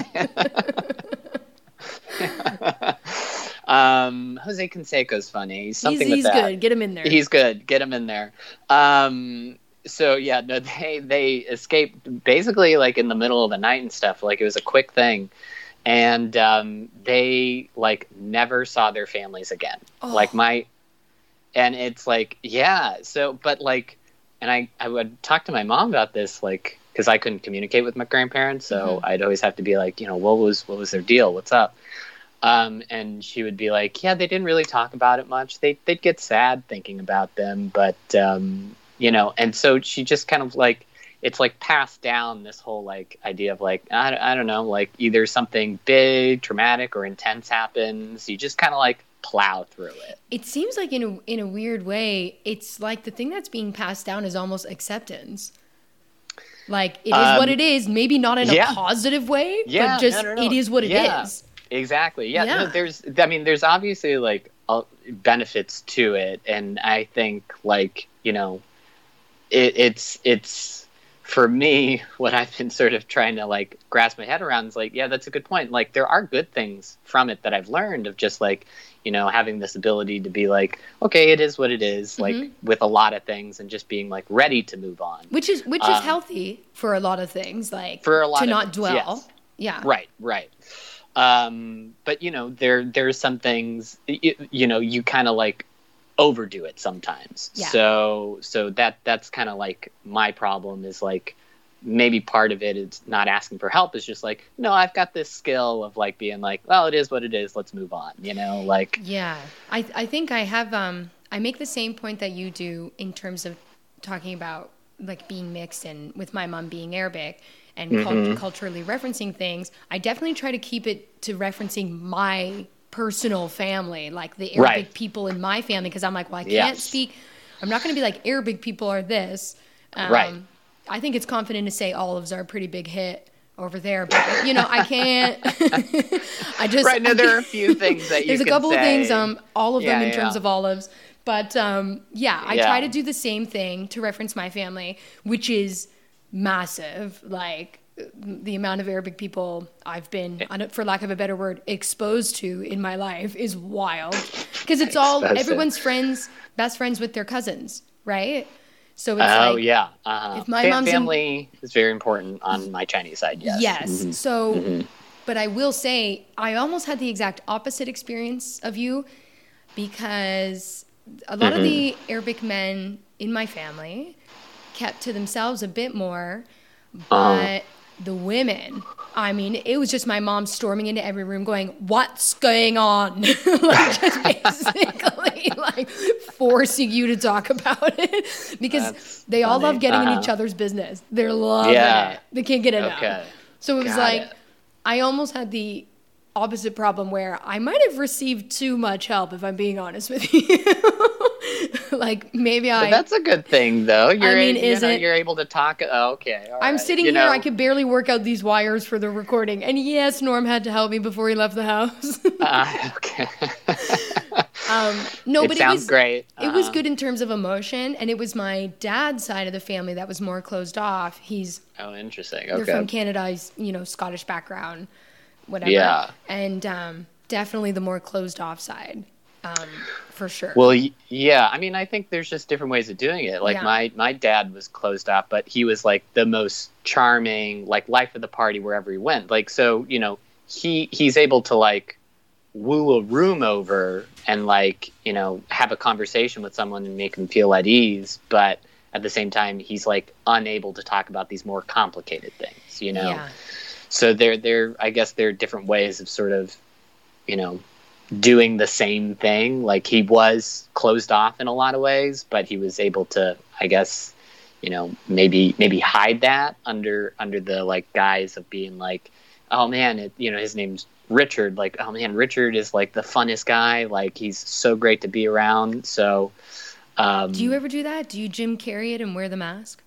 it. um, Jose Canseco's funny. Something
he's
with
he's
that.
good. Get him in there.
He's good. Get him in there. Um, so yeah, no, they they escaped basically like in the middle of the night and stuff. Like it was a quick thing, and um, they like never saw their families again.
Oh.
Like my, and it's like yeah. So but like, and I I would talk to my mom about this like because I couldn't communicate with my grandparents, so
Mm-hmm.
I'd always have to be like you know what was what was their deal? What's up? Um, and she would be like, yeah, they didn't really talk about it much. They, they'd get sad thinking about them, but, um, you know, and so she just kind of like, it's like passed down this whole like idea of like, I, I don't know, like either something big, traumatic or intense happens. You just kind of like plow through it.
It seems like in a, in a weird way, it's like the thing that's being passed down is almost acceptance. Like it is
Um,
what it is, maybe not in
yeah.
a positive way,
Yeah,
but just
no, no, no.
it is what it
Yeah.
is.
Exactly. Yeah.
Yeah.
No, there's, I mean, there's obviously like uh, benefits to it. And I think like, you know, it, it's, it's for me, what I've been sort of trying to like grasp my head around is like, yeah, that's a good point. Like there are good things from it that I've learned of just like, you know, having this ability to be like, okay, it is what it is, like mm-hmm. with a lot of things, and just being like ready to move on.
Which is which is um, healthy for a lot of things, like
for a lot
to
of
not
things,
dwell.
Yes.
Yeah.
Right, right. Um, but you know, there there's some things you, you know, you kind of like overdo it sometimes.
Yeah.
So so that that's kind of like my problem is like maybe part of it is not asking for help. Is just like, no, I've got this skill of like being like, well, it is what it is. Let's move on. You know, like.
Yeah, I I think I have. Um, I make the same point that you do in terms of talking about like being mixed and with my mom being Arabic and
mm-hmm.
cult- culturally referencing things. I definitely try to keep it to referencing my personal family, like the Arabic
right.
people in my family, because I'm like, well, I can't
yes.
speak. I'm not going to be like Arabic people are this. Um,
right.
I think it's confident to say olives are a pretty big hit over there, but you know, I can't. I just
right. No, there are a few things that you
there's
can
a couple
say.
of things, um, all of
yeah,
them in
yeah.
terms of olives, but um, yeah, I
yeah.
try to do the same thing to reference my family, which is massive. Like the amount of Arabic people I've been, for lack of a better word, exposed to in my life is wild, because it's all everyone's friends, best friends with their cousins, right? So it's
oh
like,
yeah, uh-huh.
if my
Fa-
mom's
family in, is very important on my Chinese side. Yes.
Yes.
Mm-hmm.
So,
mm-hmm.
but I will say I almost had the exact opposite experience of you, because a lot
mm-hmm.
of the Arabic men in my family kept to themselves a bit more, but
uh-huh.
the women, I mean, it was just my mom storming into every room going, what's going on? Like, just basically, like, forcing you to talk about it. Because
That's
they all
funny.
love getting
uh-huh.
in each other's business. They're loving
Yeah.
it. They can't get enough.
Okay.
So it was
Got
like,
it.
I almost had the opposite problem where I might have received too much help, if I'm being honest with you. Like, maybe I...
But that's a good thing, though. You're,
I mean,
you
is
know,
it?
You're able to talk. Oh, okay. All
I'm
right.
sitting
you
here,
know,
I could barely work out these wires for the recording. And yes, Norm had to help me before he left the house.
uh, okay.
um, no,
it
but
sounds
it was,
great.
Uh-huh. It was
Uh-huh.
good in terms of emotion. And it was my dad's side of the family that was more closed off. He's...
Oh, interesting.
They're
Okay.
from Canada. He's, you know, Scottish background, whatever.
Yeah.
And um, definitely the more closed off side, um, for sure.
Well, y- yeah. I mean, I think there's just different ways of doing it. Like
Yeah.
my, my dad was closed off, but he was like the most charming, like life of the party wherever he went. Like, so, you know, he, he's able to like woo a room over and like, you know, have a conversation with someone and make them feel at ease. But at the same time, he's like unable to talk about these more complicated things, you know?
Yeah.
So there, there, I guess there are different ways of sort of, you know, doing the same thing. Like he was closed off in a lot of ways, but he was able to, I guess, you know, maybe, maybe hide that under, under the like guise of being like, oh man, it, you know, his name's Richard. Like, oh man, Richard is like the funnest guy. Like he's so great to be around. So, um,
do you ever do that? Do you Jim Carrey it and wear the mask?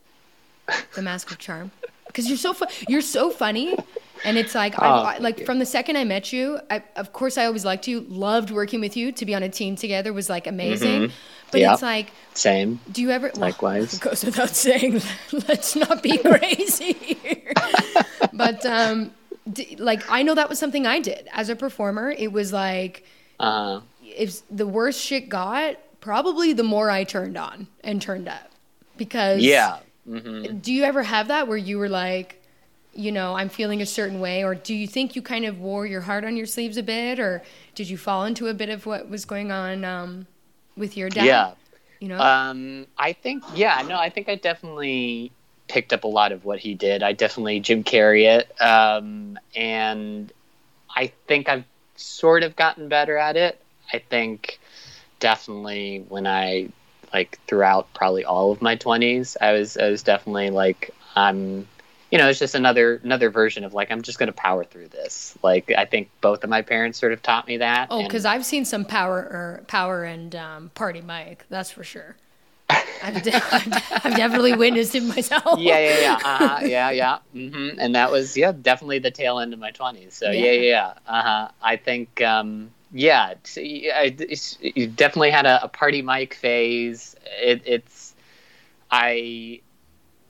The mask of charm? Because you're so fu- you're so funny, and it's like
Oh,
I, I
thank
like
you.
from the second I met you, I, of course I always liked you, loved working with you. To be on a team together was like amazing,
Mhm.
but
Yep.
it's like,
same.
do you ever? well,
Likewise.
it goes without saying. Let's not be crazy here. But um, d- like I know that was something I did as a performer. It was like
Uh,
if the worse shit got, probably the more I turned on and turned up, because
yeah. hmm
do you ever have that where you were like, you know, I'm feeling a certain way, or do you think you kind of wore your heart on your sleeves a bit, or did you fall into a bit of what was going on um, with your dad?
Yeah.
You know?
Um, I think, yeah, no, I think I definitely picked up a lot of what he did. I definitely Jim Carrey it. Um, and I think I've sort of gotten better at it. I think definitely when I, like, throughout probably all of my twenties, I was, I was definitely like, I'm, you know, it's just another, another version of like, I'm just going to power through this. Like, I think both of my parents sort of taught me that.
Oh,
and-
because I've seen some power or power and um, Party Mike, that's for sure. I've, de- I've definitely witnessed it myself.
yeah, yeah, yeah, uh-huh, yeah, yeah. hmm And that was, yeah, definitely the tail end of my twenties. So
Yeah.
yeah, yeah, yeah. Uh-huh. I think, um, yeah, it's, I, it's, you definitely had a, a Party Mike phase. It, it's, I,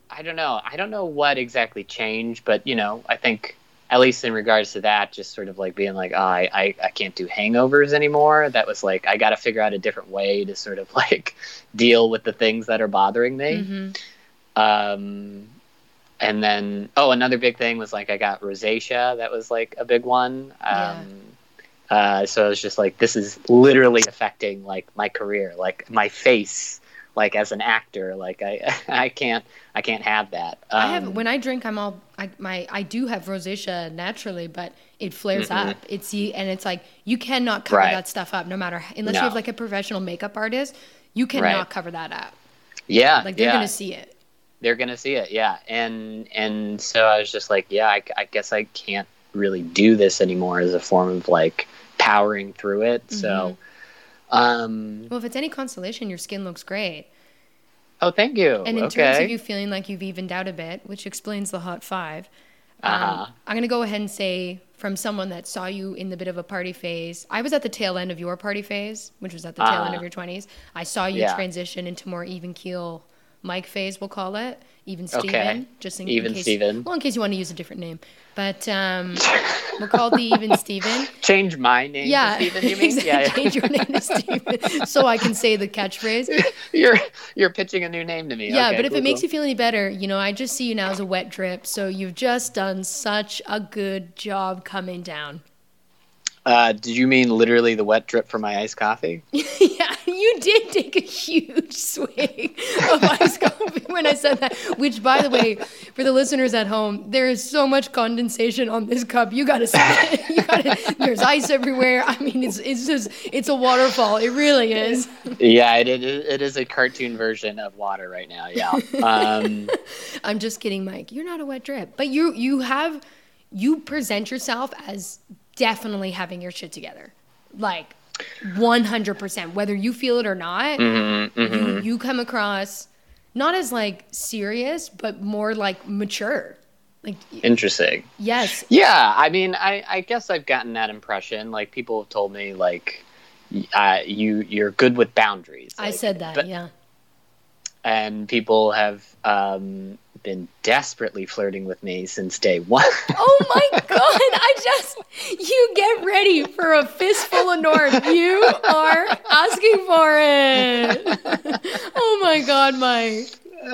I don't know. I don't know what exactly changed, but you know, I think at least in regards to that, just sort of like being like, oh, I, I, I can't do hangovers anymore. That was like, I got to figure out a different way to sort of like deal with the things that are bothering me.
Mm-hmm.
Um, and then, oh, another big thing was like, I got rosacea. That was like a big one.
Yeah.
Um, uh, so I was just like, this is literally affecting like my career, like my face, like as an actor, like I, I can't, I can't have that. Um,
I have, when I drink, I'm all, I, my, I do have rosacea naturally, but it flares
Mhm.
up. It's, and it's like, you cannot cover
Right.
that stuff up no matter, unless
No.
you have like a professional makeup artist, you cannot
Right.
cover that up.
yeah,
Like they're
yeah.
going to see it.
They're gonna see it, yeah. And and so I was just like, yeah, I, I guess I can't really do this anymore as a form of like powering through it. So, um,
Well, if it's any consolation, your skin looks great.
oh, thank you.
And in
okay.
terms of you feeling like you've evened out a bit, which explains the hot five, um,
Uh-huh.
I'm going to go ahead and say from someone that saw you in the bit of a party phase, I was at the tail end of your party phase, which was at the tail end
Uh-huh.
of your twenties. I saw you
Yeah.
transition into more even keel Mike phase, we'll call it. Even
Okay.
Steven. Just in,
Even
in case,
Steven.
Well, in case you want to use a different name. But um, we'll call it the Even Steven.
Change my name
Yeah,
to Steven, you mean?
exactly.
Yeah, yeah.
Change your name to Steven so I can say the catchphrase.
you're you're pitching a new name to me.
Yeah,
Okay,
but if
cool,
it makes
cool.
you feel any better, you know, I just see you now as a wet drip. So you've just done such a good job coming down.
Uh, did you mean literally the wet drip from my iced coffee?
Yeah, you did take a huge swig of iced coffee when I said that. Which, by the way, for the listeners at home, there is so much condensation on this cup. You gotta see it. You gotta, there's ice everywhere. I mean, it's it's just it's a waterfall. It really is.
Yeah, it, it it is a cartoon version of water right now. Yeah. Um,
I'm just kidding, Mike. You're not a wet drip, but you you have you present yourself as definitely having your shit together, like one hundred percent, whether you feel it or not.
mm-hmm, mm-hmm.
You, you come across not as like serious, but more like mature. Like,
Interesting.
yes,
Yeah, I mean, I, I guess I've gotten that impression. Like, people have told me, like, uh, you you're good with boundaries.
I
Like,
said that.
but-
Yeah.
and people have um, been desperately flirting with me since day one.
Oh my God. I just, you get ready for a fistful of Nord. You are asking for it. Oh my God, Mike.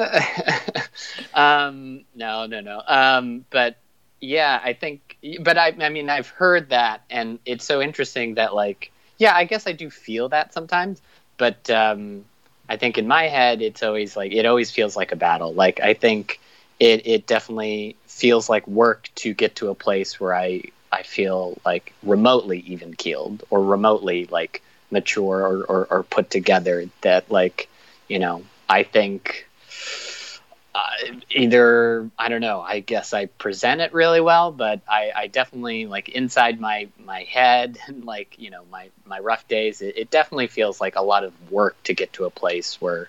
um, no, no, no. Um, but yeah, I think, but I, I mean, I've heard that, and it's so interesting that, like, yeah, I guess I do feel that sometimes, but um, I think in my head, it's always like, it always feels like a battle. Like, I think it, it definitely feels like work to get to a place where I, I feel like remotely even keeled or remotely like mature or, or, or put together, that, like, you know, I think uh, either, I don't know, I guess I present it really well, but I, I definitely, like, inside my, my head and, like, you know, my, my rough days, it, it definitely feels like a lot of work to get to a place where,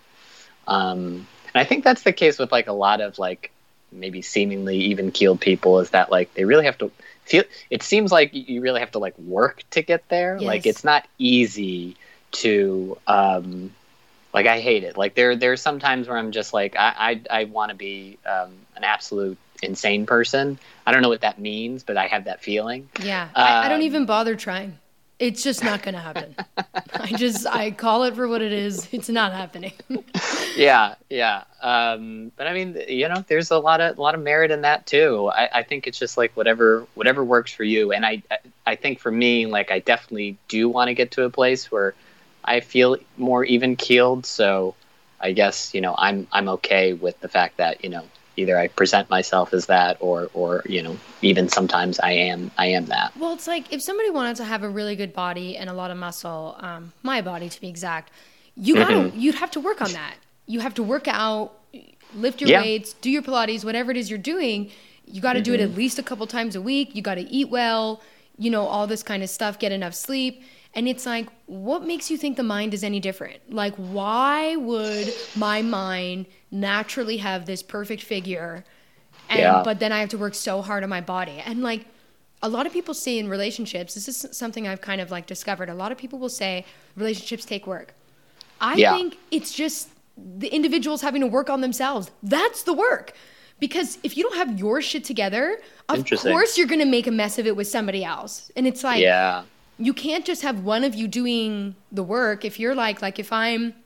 um, and I think that's the case with, like, a lot of, like, maybe seemingly even keeled people, is that, like, they really have to feel, it seems like you really have to, like, work to get there.
Yes.
Like, it's not easy to, um, like, I hate it. Like, there, there's some times where I'm just like, I, I, I want to be um, an absolute insane person. I don't know what that means, but I have that feeling.
Yeah. I, I don't
Um,
even bother trying. It's just not going to happen. I just, I call it for what it is. It's not happening.
Yeah, yeah. Um, but I mean, you know, there's a lot of a lot of merit in that too. I, I think it's just like whatever whatever works for you. And I I think for me, like, I definitely do want to get to a place where I feel more even keeled. So I guess, you know, I'm I'm okay with the fact that, you know, either I present myself as that, or or you know, even sometimes I am I am that.
Well, it's like if somebody wanted to have a really good body and a lot of muscle, um, my body to be exact, you gotta,
Mhm.
you'd have to work on that. You have to work out, lift your
Yeah.
weights, do your Pilates, whatever it is you're doing. You got to do it at least a couple times a week. You got to eat well, you know, all this kind of stuff, get enough sleep. And it's like, what makes you think the mind is any different? Like, why would my mind naturally have this perfect figure? And,
Yeah.
but then I have to work so hard on my body. And like, a lot of people say in relationships, this is something I've kind of like discovered. A lot of people will say relationships take work. I
Yeah.
think it's just the individuals having to work on themselves. That's the work. Because if you don't have your shit together, of course you're going to make a mess of it with somebody else. And it's like,
yeah.
you can't just have one of you doing the work. If you're like, like if I'm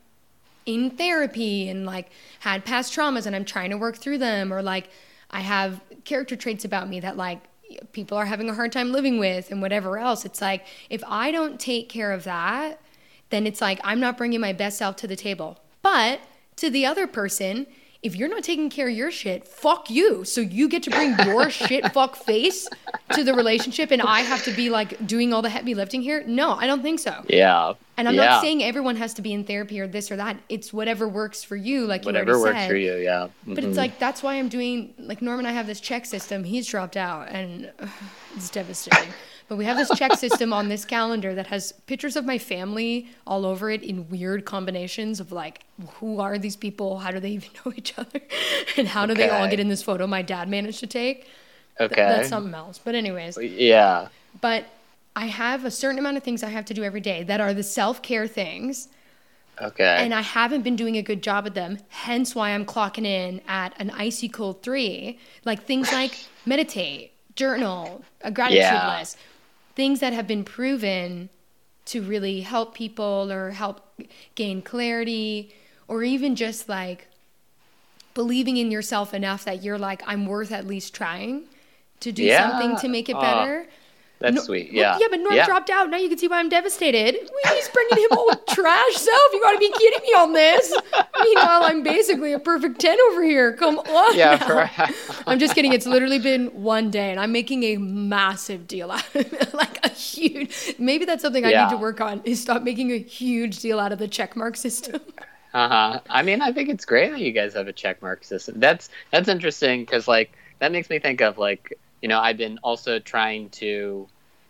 in therapy and like had past traumas and I'm trying to work through them, or like I have character traits about me that like people are having a hard time living with and whatever else. It's like, if I don't take care of that, then it's like, I'm not bringing my best self to the table. But to the other person, if you're not taking care of your shit, fuck you. So you get to bring your shit fuck face to the relationship and I have to be like doing all the heavy lifting here? No, I don't think so.
Yeah.
And I'm
yeah.
not saying everyone has to be in therapy or this or that. It's whatever works for you, like
whatever
you already
works
said.
for you, yeah. Mm-hmm.
But it's like, that's why I'm doing, like Norm and I have this check system. He's dropped out and uh, it's devastating. But we have this check system on this calendar that has pictures of my family all over it in weird combinations of like, who are these people? How do they even know each other? And how do
okay.
they all get in this photo my dad managed to take?
Okay.
Th- that's something else. But anyways.
Yeah.
But I have a certain amount of things I have to do every day that are the self-care things.
Okay.
And I haven't been doing a good job at them. Hence why I'm clocking in at an icy cold three. Like things like meditate, journal, a gratitude
yeah.
list. Things that have been proven to really help people or help gain clarity, or even just like believing in yourself enough that you're like, I'm worth at least trying to do
yeah.
something to make it
uh,
better.
That's
no,
sweet. Yeah.
Well, yeah, but Norm
yeah.
dropped out. Now you can see why I'm devastated. He's bringing him old trash self. You got to be kidding me on this. Meanwhile, I'm basically a perfect ten over here. Come on.
Yeah.
For... I'm just kidding. It's literally been one day, and I'm making a massive deal out of it. Like a huge. Maybe that's something I
yeah.
need to work on. Is stop making a huge deal out of the check mark system.
Uh huh. I mean, I think it's great that you guys have a check mark system. That's that's interesting because like that makes me think of like. You know, I've been also trying to,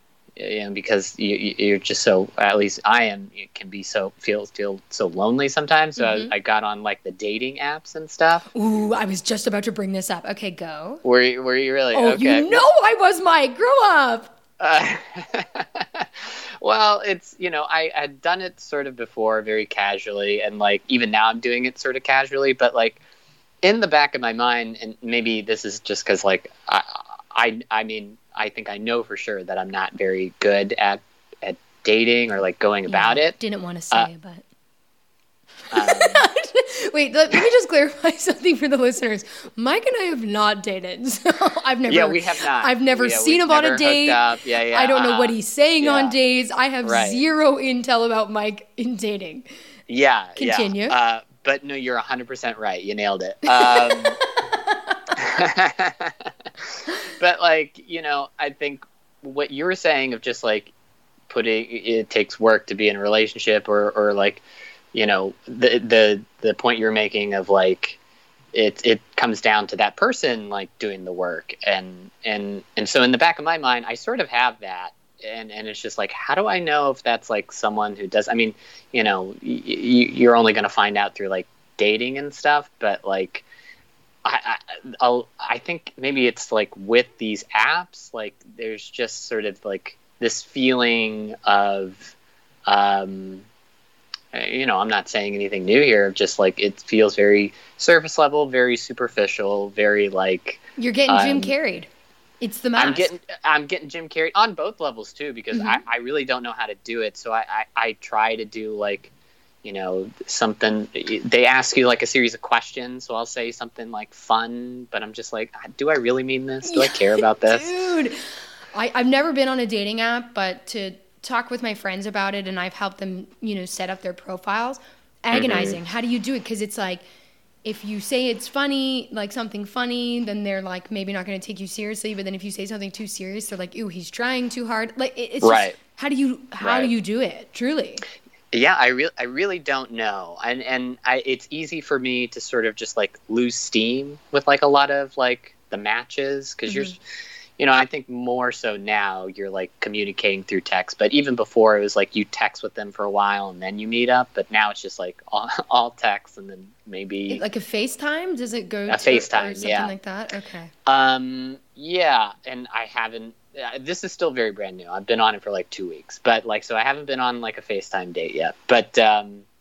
you know, because you, you're just so, at least I am, you can be so, feel, feel so lonely sometimes. So mm-hmm. I, I got on like the dating apps and stuff.
Ooh, I was just about to bring this up. Okay, go.
Were you, were you really?
Oh,
okay.
You know I was, Mike. Grow up.
Uh, well, it's, you know, I had done it sort of before very casually. And like, even now I'm doing it sort of casually. But like in the back of my mind, and maybe this is just because like, I, I, I mean, I think I know for sure that I'm not very good at, at dating or like going about
yeah,
it.
Didn't want to say,
uh,
but.
Um,
Wait, let, let me just clarify something for the listeners. Mike and I have not dated. So I've never.
Yeah, we have not.
I've never
yeah,
seen him on a date.
Yeah, yeah.
I don't
uh,
know what he's saying
yeah.
on dates. I have
right.
zero intel about Mike in dating.
Yeah.
Continue.
Yeah. Uh, but no, you're one hundred percent right. You nailed it. Um, but like, you know, I think what you were saying of just like putting, it takes work to be in a relationship or, or like, you know, the, the, the point you're making of like, it, it comes down to that person, like doing the work. And, and, and so in the back of my mind, I sort of have that. And, and it's just like, how do I know if that's like someone who does, I mean, you know, y- y- you're only going to find out through like dating and stuff, but like, I, I, I'll, I think maybe it's like with these apps, like there's just sort of like this feeling of, um, you know, I'm not saying anything new here. Just like it feels very surface level, very superficial, very like
you're getting
um,
Jim Carreyed. It's the mask.
I'm getting, I'm getting Jim Carrey on both levels too, because
mm-hmm.
I, I really don't know how to do it. So I, I, I try to do like, you know, something. They ask you like a series of questions, so I'll say something like fun, but I'm just like, do I really mean this? Do I care about this?
Dude, I, I've never been on a dating app, but to talk with my friends about it, and I've helped them, you know, set up their profiles. Agonizing. Mm-hmm. How do you do it? Because it's like, if you say it's funny, like something funny, then they're like maybe not going to take you seriously. But then if you say something too serious, they're like, "Ooh, he's trying too hard." Like it, it's
right.
Just, how do you how
right.
do you do it? Truly.
Yeah, I really, I really don't know, and and I, it's easy for me to sort of just like lose steam with like a lot of like the matches because mm-hmm. you're, you know, I think more so now you're like communicating through text, but even before it was like you text with them for a while and then you meet up, but now it's just like all, all text and then maybe
like a FaceTime. Does it go
a
to,
FaceTime?
or something
yeah,
like that. Okay.
Um. Yeah, and I haven't. Uh, this is still very brand new. I've been on it for like two weeks, but like, so I haven't been on like a FaceTime date yet. But um,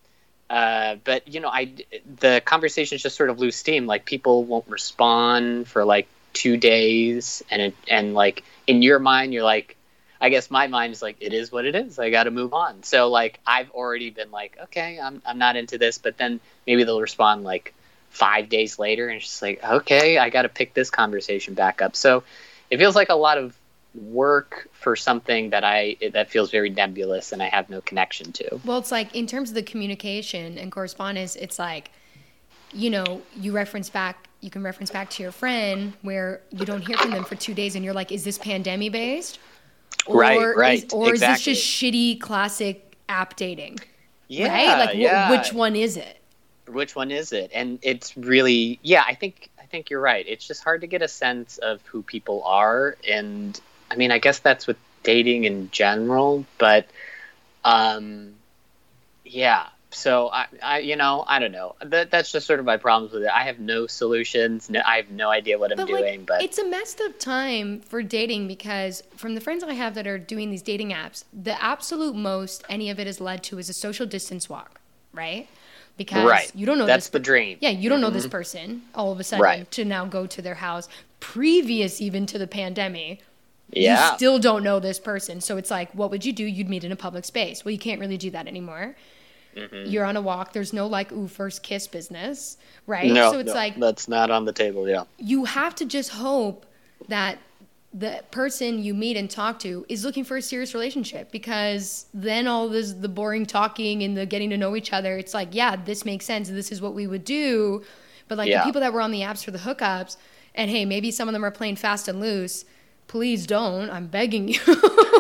uh, but you know, I the conversations just sort of lose steam. Like people won't respond for like two days, and it, and like in your mind, you're like, I guess my mind is like, it is what it is. I got to move on. So like I've already been like, okay, I'm I'm not into this. But then maybe they'll respond like five days later, and it's just like, okay, I got to pick this conversation back up. So it feels like a lot of work for something that I that feels very nebulous and I have no connection to.
Well, it's like in terms of the communication and correspondence, it's like, you know, you reference back, you can reference back to your friend where you don't hear from them for two days and you're like, is this pandemic based? Or
right, right.
Is, or
exactly.
is this just shitty classic app dating?
Yeah.
Right? Like,
yeah.
wh- which one is it?
Which one is it? And it's really, yeah, I think, I think you're right. It's just hard to get a sense of who people are. And I mean, I guess that's with dating in general, but, um, yeah. So I, I, you know, I don't know. That that's just sort of my problems with it. I have no solutions. No, I have no idea what I'm
but
doing.
Like,
but
it's a messed up time for dating because from the friends I have that are doing these dating apps, the absolute most any of it has led to is a social distance walk, right? Because
right.
you don't know
that's
this
the dream.
Yeah, you don't
mm-hmm.
know this person all of a sudden
right.
to now go to their house, previous even to the pandemic.
Yeah.
You still don't know this person. So it's like, what would you do? You'd meet in a public space. Well, you can't really do that anymore. Mm-hmm. You're on a walk. There's no like, ooh, first kiss business, right?
No,
so it's
no,
like,
that's not on the table. Yeah.
You have to just hope that the person you meet and talk to is looking for a serious relationship, because then all this, the boring talking and the getting to know each other, it's like, yeah, this makes sense. This is what we would do. But like yeah. the people that were on the apps for the hookups, and hey, maybe some of them are playing fast and loose. Please don't. I'm begging you.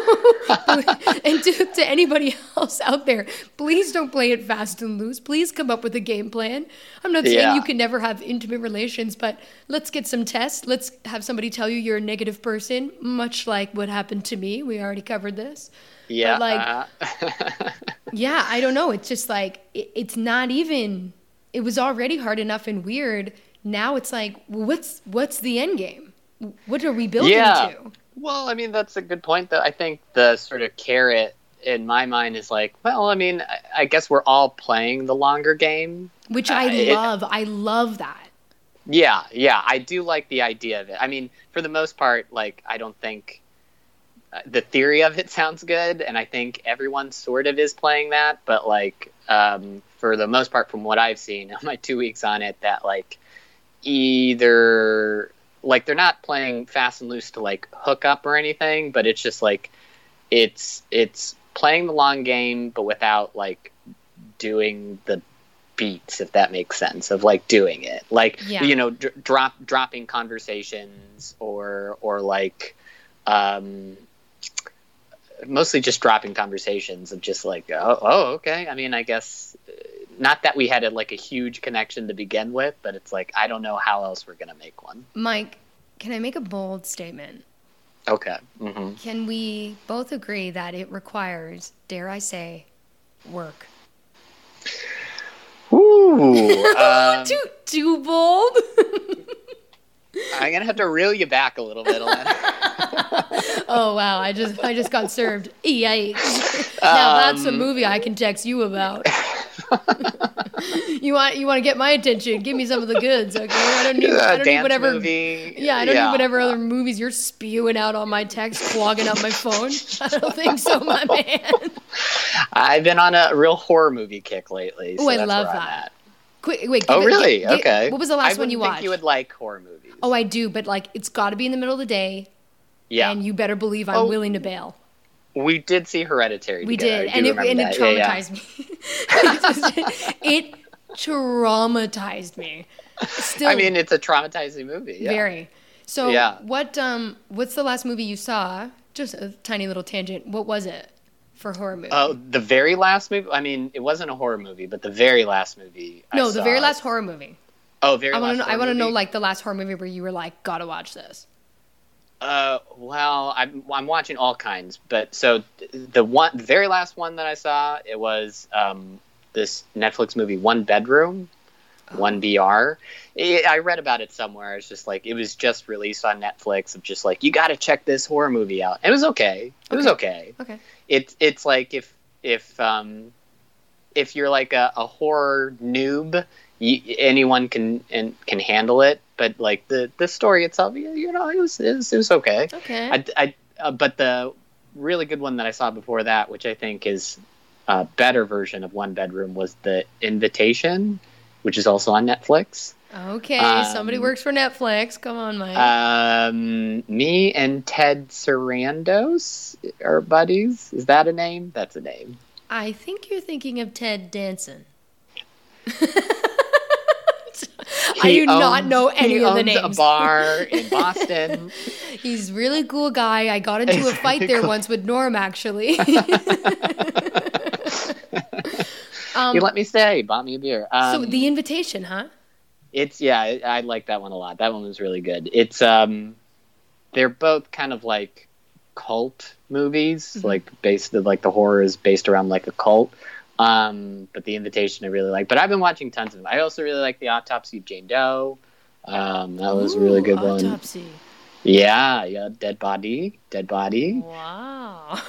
And to, to anybody else out there, please don't play it fast and loose. Please come up with a game plan. I'm not saying
yeah.
you can never have intimate relations, but let's get some tests. Let's have somebody tell you you're a negative person, much like what happened to me. We already covered this.
Yeah.
But like, uh... yeah, I don't know. It's just like, it, it's not even, it was already hard enough and weird. Now it's like, well, what's what's the end game? What are we building
yeah.
to?
Well, I mean, that's a good point, though. I think the sort of carrot in my mind is like, well, I mean, I, I guess we're all playing the longer game.
Which I uh, love. It, I love that.
Yeah, yeah. I do like the idea of it. I mean, for the most part, like, I don't think uh, the theory of it sounds good, and I think everyone sort of is playing that. But, like, um, for the most part, from what I've seen on my two weeks on it, that, like, either... like they're not playing fast and loose to like hook up or anything, but it's just like it's it's playing the long game, but without like doing the beats, if that makes sense, of like doing it, like yeah. you know, d- drop dropping conversations or or like um, mostly just dropping conversations of just like oh, oh okay. I mean, I guess. Not that we had a, like a huge connection to begin with, but it's like, I don't know how else we're going to make one.
Mike, can I make a bold statement?
Okay. Mm-hmm.
Can we both agree that it requires, dare I say, work?
Ooh. um,
too, too bold?
I'm going to have to reel you back a little bit.
Oh, wow. I just I just got served. Yikes. Now um, that's a movie I can text you about. you want you want to get my attention? Give me some of the goods, okay? I don't need, I don't need whatever.
Movie.
Yeah, I don't
yeah.
need whatever other movies you're spewing out on my text, clogging up my phone. I don't think so, my man.
I've been on a real horror movie kick lately.
Oh,
so
I
that's
love
where
that. Quick, wait.
Oh,
it,
really?
Get, get,
okay.
What was the last
I
one you watched?
I think you would like horror movies.
Oh, I do, but like it's got to be in the middle of the day.
Yeah.
And you better believe I'm
oh.
willing to bail.
We did see Hereditary
We
together.
did, and it, and it traumatized
yeah, yeah.
me. It traumatized me. Still,
I mean, it's a traumatizing movie. Yeah.
Very. So,
yeah.
what? Um, what's the last movie you saw? Just a tiny little tangent. What was it for horror movie?
Oh, uh, the very last movie. I mean, it wasn't a horror movie, but the very last movie.
No,
I
the
saw,
very last horror movie.
Oh, very.
I want to know. I want to
movie.
know, like the last horror movie where you were like, "Gotta watch this."
Uh, well, I'm I'm watching all kinds, but so the one, the very last one that I saw, it was um this Netflix movie, One Bedroom, oh. One B R. It, I read about it somewhere. It's just like it was just released on Netflix. Of just like you got to check this horror movie out. It was okay. It
okay.
was okay.
Okay.
It's it's like if if um if you're like a, a horror noob, you, anyone can and can handle it. But like the, the story itself, you, you know, it was, it was it was okay.
Okay.
I, I uh, but the really good one that I saw before that, which I think is a better version of One Bedroom, was The Invitation, which is also on Netflix.
Okay,
Um,
somebody works for Netflix. Come on, Mike.
Um, me and Ted Sarandos are buddies. Is that a name? That's a name.
I think you're thinking of Ted Danson. I
He
do not
owns-
know any
he
of the
owns
names.
a bar in Boston.
He's a really cool guy. I got into a fight there once with Norm, actually. um,
He let me stay. Bought me a beer. Um,
so The Invitation, huh?
It's yeah, I, I like that one a lot. That one was really good. It's um, they're both kind of like cult movies,
Mm-hmm.
like based like the horror is based around like a cult. Um, but The Invitation I really like. But I've been watching tons of them. I also really like The Autopsy of Jane Doe. Um, that was a really
Ooh,
good one.
Autopsy.
Yeah, yeah, Dead Body, Dead Body.
Wow.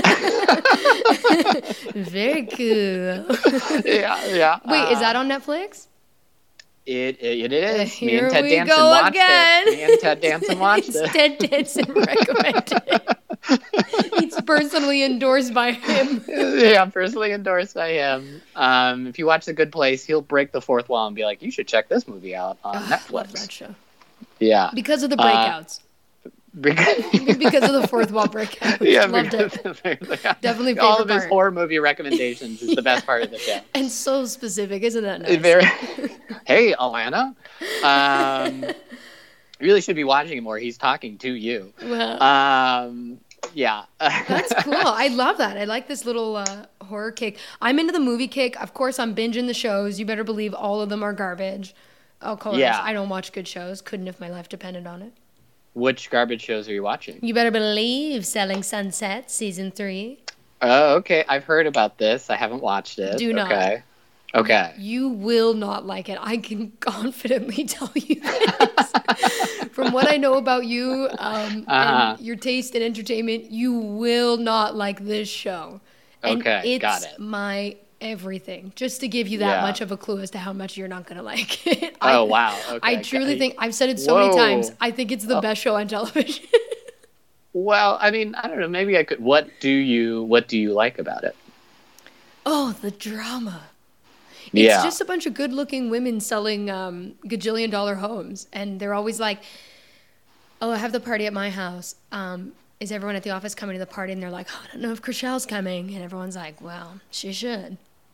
Very cool.
Yeah, yeah.
Wait, is
uh,
that on Netflix?
It it, it is. Me
Here
and Ted
we
Danson
go
watched
again.
it. Me and Ted Danson watched
It's
it.
Ted Danson recommended. It's personally endorsed by him.
Yeah, personally endorsed by him. Um, if you watch The Good Place, he'll break the fourth wall and be like, "You should check this movie out on
Ugh, love
Netflix."
that show.
Yeah,
Because of the
Uh,
breakouts.
because,
because of the fourth wall breakout.
yeah,
Loved it.
because
Definitely
all
favorite
of his
part.
horror movie recommendations is the best part of the show.
And so specific, isn't that nice?
Very. Hey, Alana. Um, you really should be watching him more. He's talking to you.
Well,
Um, yeah.
that's cool. I love that. I like this little uh, horror kick. I'm into the movie kick. Of course, I'm binging the shows. You better believe all of them are garbage. Oh, course.
Yeah.
I don't watch good shows. Couldn't if my life depended on it.
Which garbage shows are you watching?
You better believe Selling Sunset season three.
Oh, okay. I've heard about this. I haven't watched it.
Do not.
Okay. Okay.
You will not like it. I can confidently tell you this. From what I know about you um,
Uh-huh.
and your taste in entertainment, you will not like this show. And
Okay,
it's
got it.
my everything. Just to give you that
Yeah.
much of a clue as to how much you're not going to like it. I,
Oh, wow. Okay.
I truly
got-
think, I've said it so many
Whoa.
times, I think it's the
Oh.
best show on television.
Well, I mean, I don't know. Maybe I could. What do you What do you like about it?
Oh, the drama. It's
Yeah.
just a bunch of good-looking women selling um, gajillion dollar homes, and they're always like, "Oh, I have the party at my house. Um, is everyone at the office coming to the party?" And they're like, oh, "I don't know if Chriselle's coming," and everyone's like, "Well, she should."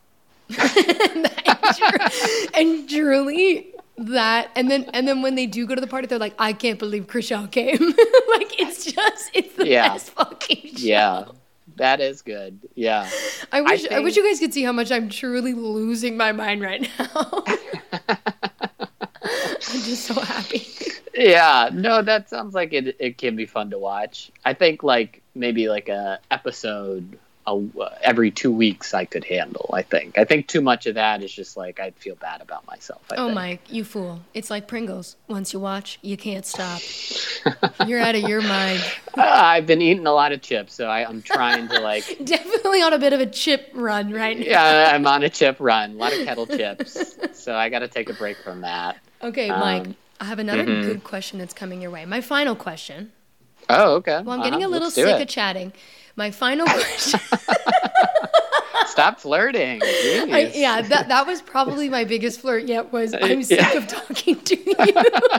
and, tru- and truly, that, and then and then when they do go to the party, they're like, "I can't believe Chriselle came." Like it's just, it's the
Yeah.
best fucking show.
Yeah, that is good. Yeah.
I wish I,
think-
wish you guys could see how much I'm truly losing my mind right now. I'm just so happy.
Yeah. No, that sounds like it. It can be fun to watch. I think like maybe like a episode a, every two weeks I could handle. I think. I think too much of that is just like I'd feel bad about myself. I
Oh,
think.
Mike, you fool. It's like Pringles. Once you watch, you can't stop. You're out of your mind.
Uh, I've been eating a lot of chips, so I, I'm trying to like.
Definitely on a bit of a chip run right now.
Yeah, I'm on a chip run. A lot of kettle chips, so I got to take a break from that.
Okay, Mike,
Um,
I have another
mhm.
good question that's coming your way. My final question.
Oh, okay.
Well, I'm getting
Uh-huh.
a little
Let's do
sick
it.
of chatting. My final question.
Stop flirting. Jeez.
I, yeah, that that was probably my biggest flirt yet. Was I'm sick
Yeah.
of talking to you.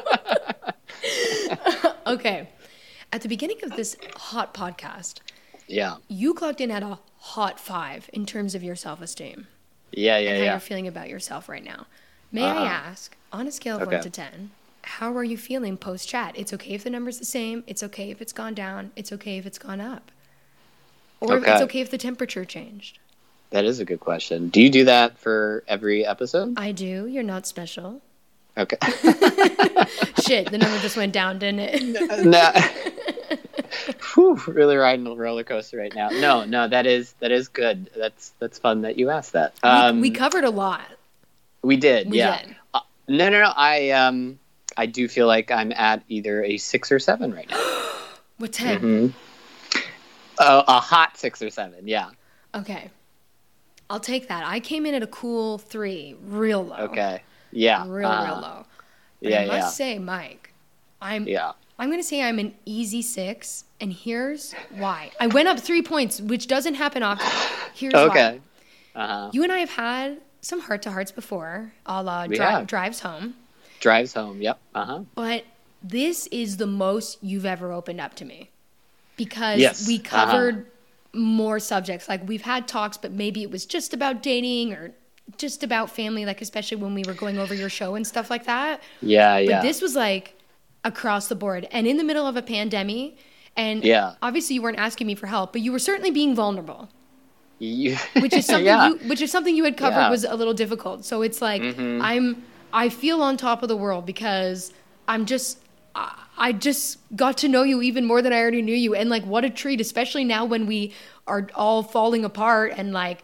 Okay, at the beginning of this hot podcast,
Yeah.
you clocked in at a hot five in terms of your self-esteem
Yeah, yeah,
and how
yeah.
you're feeling about yourself right now. May
Uh-huh.
I ask, on a scale of
Okay.
one to ten, how are you feeling post-chat? It's okay if the number's the same. It's okay if it's gone down. It's okay if it's gone up. Or
Okay.
it's okay if the temperature changed.
That is a good question. Do you do that for every episode?
I do. You're not special.
Okay.
Shit, the number just went down, didn't it?
No. Whew, really riding a roller coaster right now. No, no, that is that is good. That's that's fun that you asked that. Um,
we, we covered a lot.
we did,
We
yeah.
did.
Uh, no, no, no. I um I do feel like I'm at either a six or seven right now.
What ten?
Mhm. Uh, a hot six or seven, yeah.
Okay. I'll take that. I came in at a cool three, real low.
Okay. Yeah.
Real,
uh,
real low. But
yeah,
I must
yeah.
say, Mike, I'm
Yeah.
I'm going to say I'm an easy six, and here's why. I went up three points, which doesn't happen often. Here's
Okay.
why.
Uh-huh.
You and I have had some heart-to-hearts before, a la
We
dri-
have.
Drives Home,
Drives home. Yep. Uh-huh.
but this is the most you've ever opened up to me because
Yes.
we
Uh-huh.
covered more subjects. Like, we've had talks, but maybe it was just about dating or just about family, like especially when we were going over your show and stuff like that.
Yeah, yeah.
But this was like across the board and in the middle of a pandemic. And
Yeah.
obviously you weren't asking me for help, but you were certainly being vulnerable,
You,
which is something
yeah.
you, which is something you had covered
Yeah.
was a little difficult. So it's like,
Mhm.
I'm, I feel on top of the world because I'm just, I, I just got to know you even more than I already knew you. And like, what a treat, especially now when we are all falling apart and like,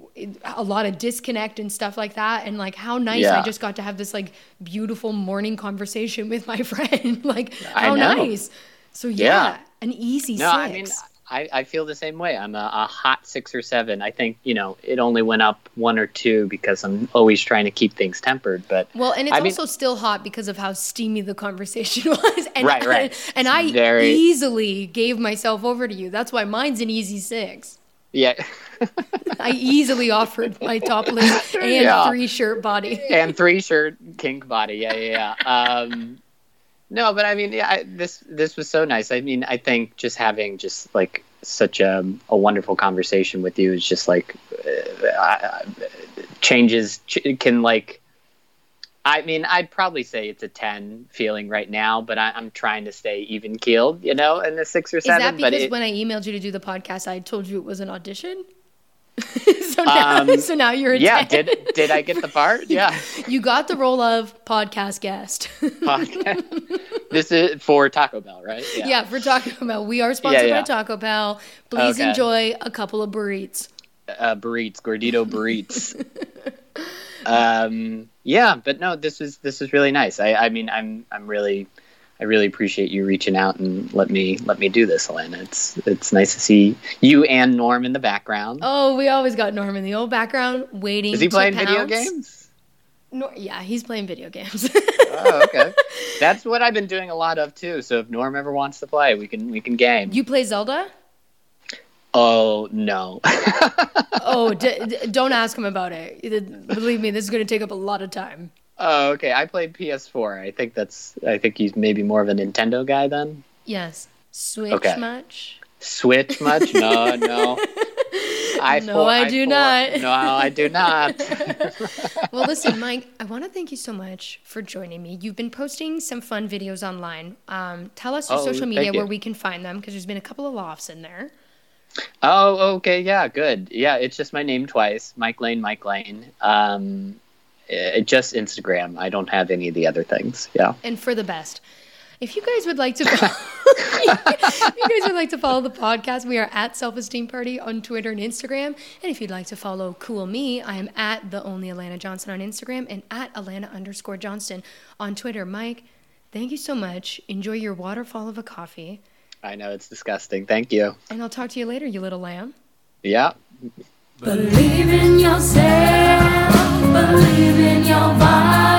a lot of disconnect and stuff like that, and like how nice
Yeah.
I just got to have this like beautiful morning conversation with my friend. Like
I
how
know.
nice. So yeah,
Yeah.
an easy
No,
six.
I mean, I, I feel the same way. I'm a, a hot six or seven. I think, you know, it only went up one or two because I'm always trying to keep things tempered. But
Well, and it's
I mean-
also still hot because of how steamy the conversation was. And,
Right, right.
And, I
Very-
easily gave myself over to you. That's why mine's an easy six.
yeah.
I easily offered my topless and
Yeah.
three shirt body.
And three shirt kink body. Yeah, yeah, yeah. Um, no, but I mean, yeah, I, this this was so nice. I mean, I think just having just like such a, a wonderful conversation with you is just like uh, I- I- changes ch- can like. I mean, I'd probably say it's a ten feeling right now, but I, I'm trying to stay even keeled, you know, in the six or
Is
seven.
that
but
because
it,
when I emailed you to do the podcast, I told you it was an audition? so, now,
Um,
so now you're a
yeah,
ten.
did did I get the part? Yeah.
You got the role of podcast guest.
Podcast. This is for Taco Bell, right?
Yeah. for Taco Bell. We are sponsored
Yeah, yeah.
by Taco Bell. Please
Okay.
enjoy a couple of burritos.
uh, burritos, gordito burritos. um, yeah, but no, this was this was really nice. I, I mean, I'm I'm really, I really appreciate you reaching out and let me let me do this, Elena. It's it's nice to see you and Norm in the background.
Oh, we always got Norm in the old background waiting.
Is he
to
playing video
pounce.
games?
Nor- yeah, he's playing video games.
Oh, okay. That's what I've been doing a lot of too. So if Norm ever wants to play, we can we can game.
You play Zelda?
Oh no.
Oh, d- d- don't ask him about it. It- Believe me, this is going to take up a lot of time.
Oh, okay. I played P S four. I think that's. I think he's maybe more of a Nintendo guy then.
Yes. Switch
Okay.
much?
Switch much? No, no. I
No, I do not.
No, I do not.
Well, listen, Mike, I want to thank you so much for joining me. You've been posting some fun videos online. Um, tell us your
Oh,
social
thank
media
you.
where we can find them because there's been a couple of lofts in there.
Oh, okay. Yeah, good. Yeah, it's just my name twice. Mike Lane, Mike Lane. Um, it, just Instagram. I don't have any of the other things. Yeah.
And for the best. If you guys would like to follow, if you guys would like to follow the podcast, we are at Self Esteem Party on Twitter and Instagram. And if you'd like to follow Cool Me, I am at the only Alana Johnson on Instagram and at Alana underscore Johnston on Twitter. Mike, thank you so much. Enjoy your waterfall of a coffee.
I know it's disgusting. Thank you.
And I'll talk to you later, you little lamb.
Yeah.
Believe in yourself, believe in your vibe.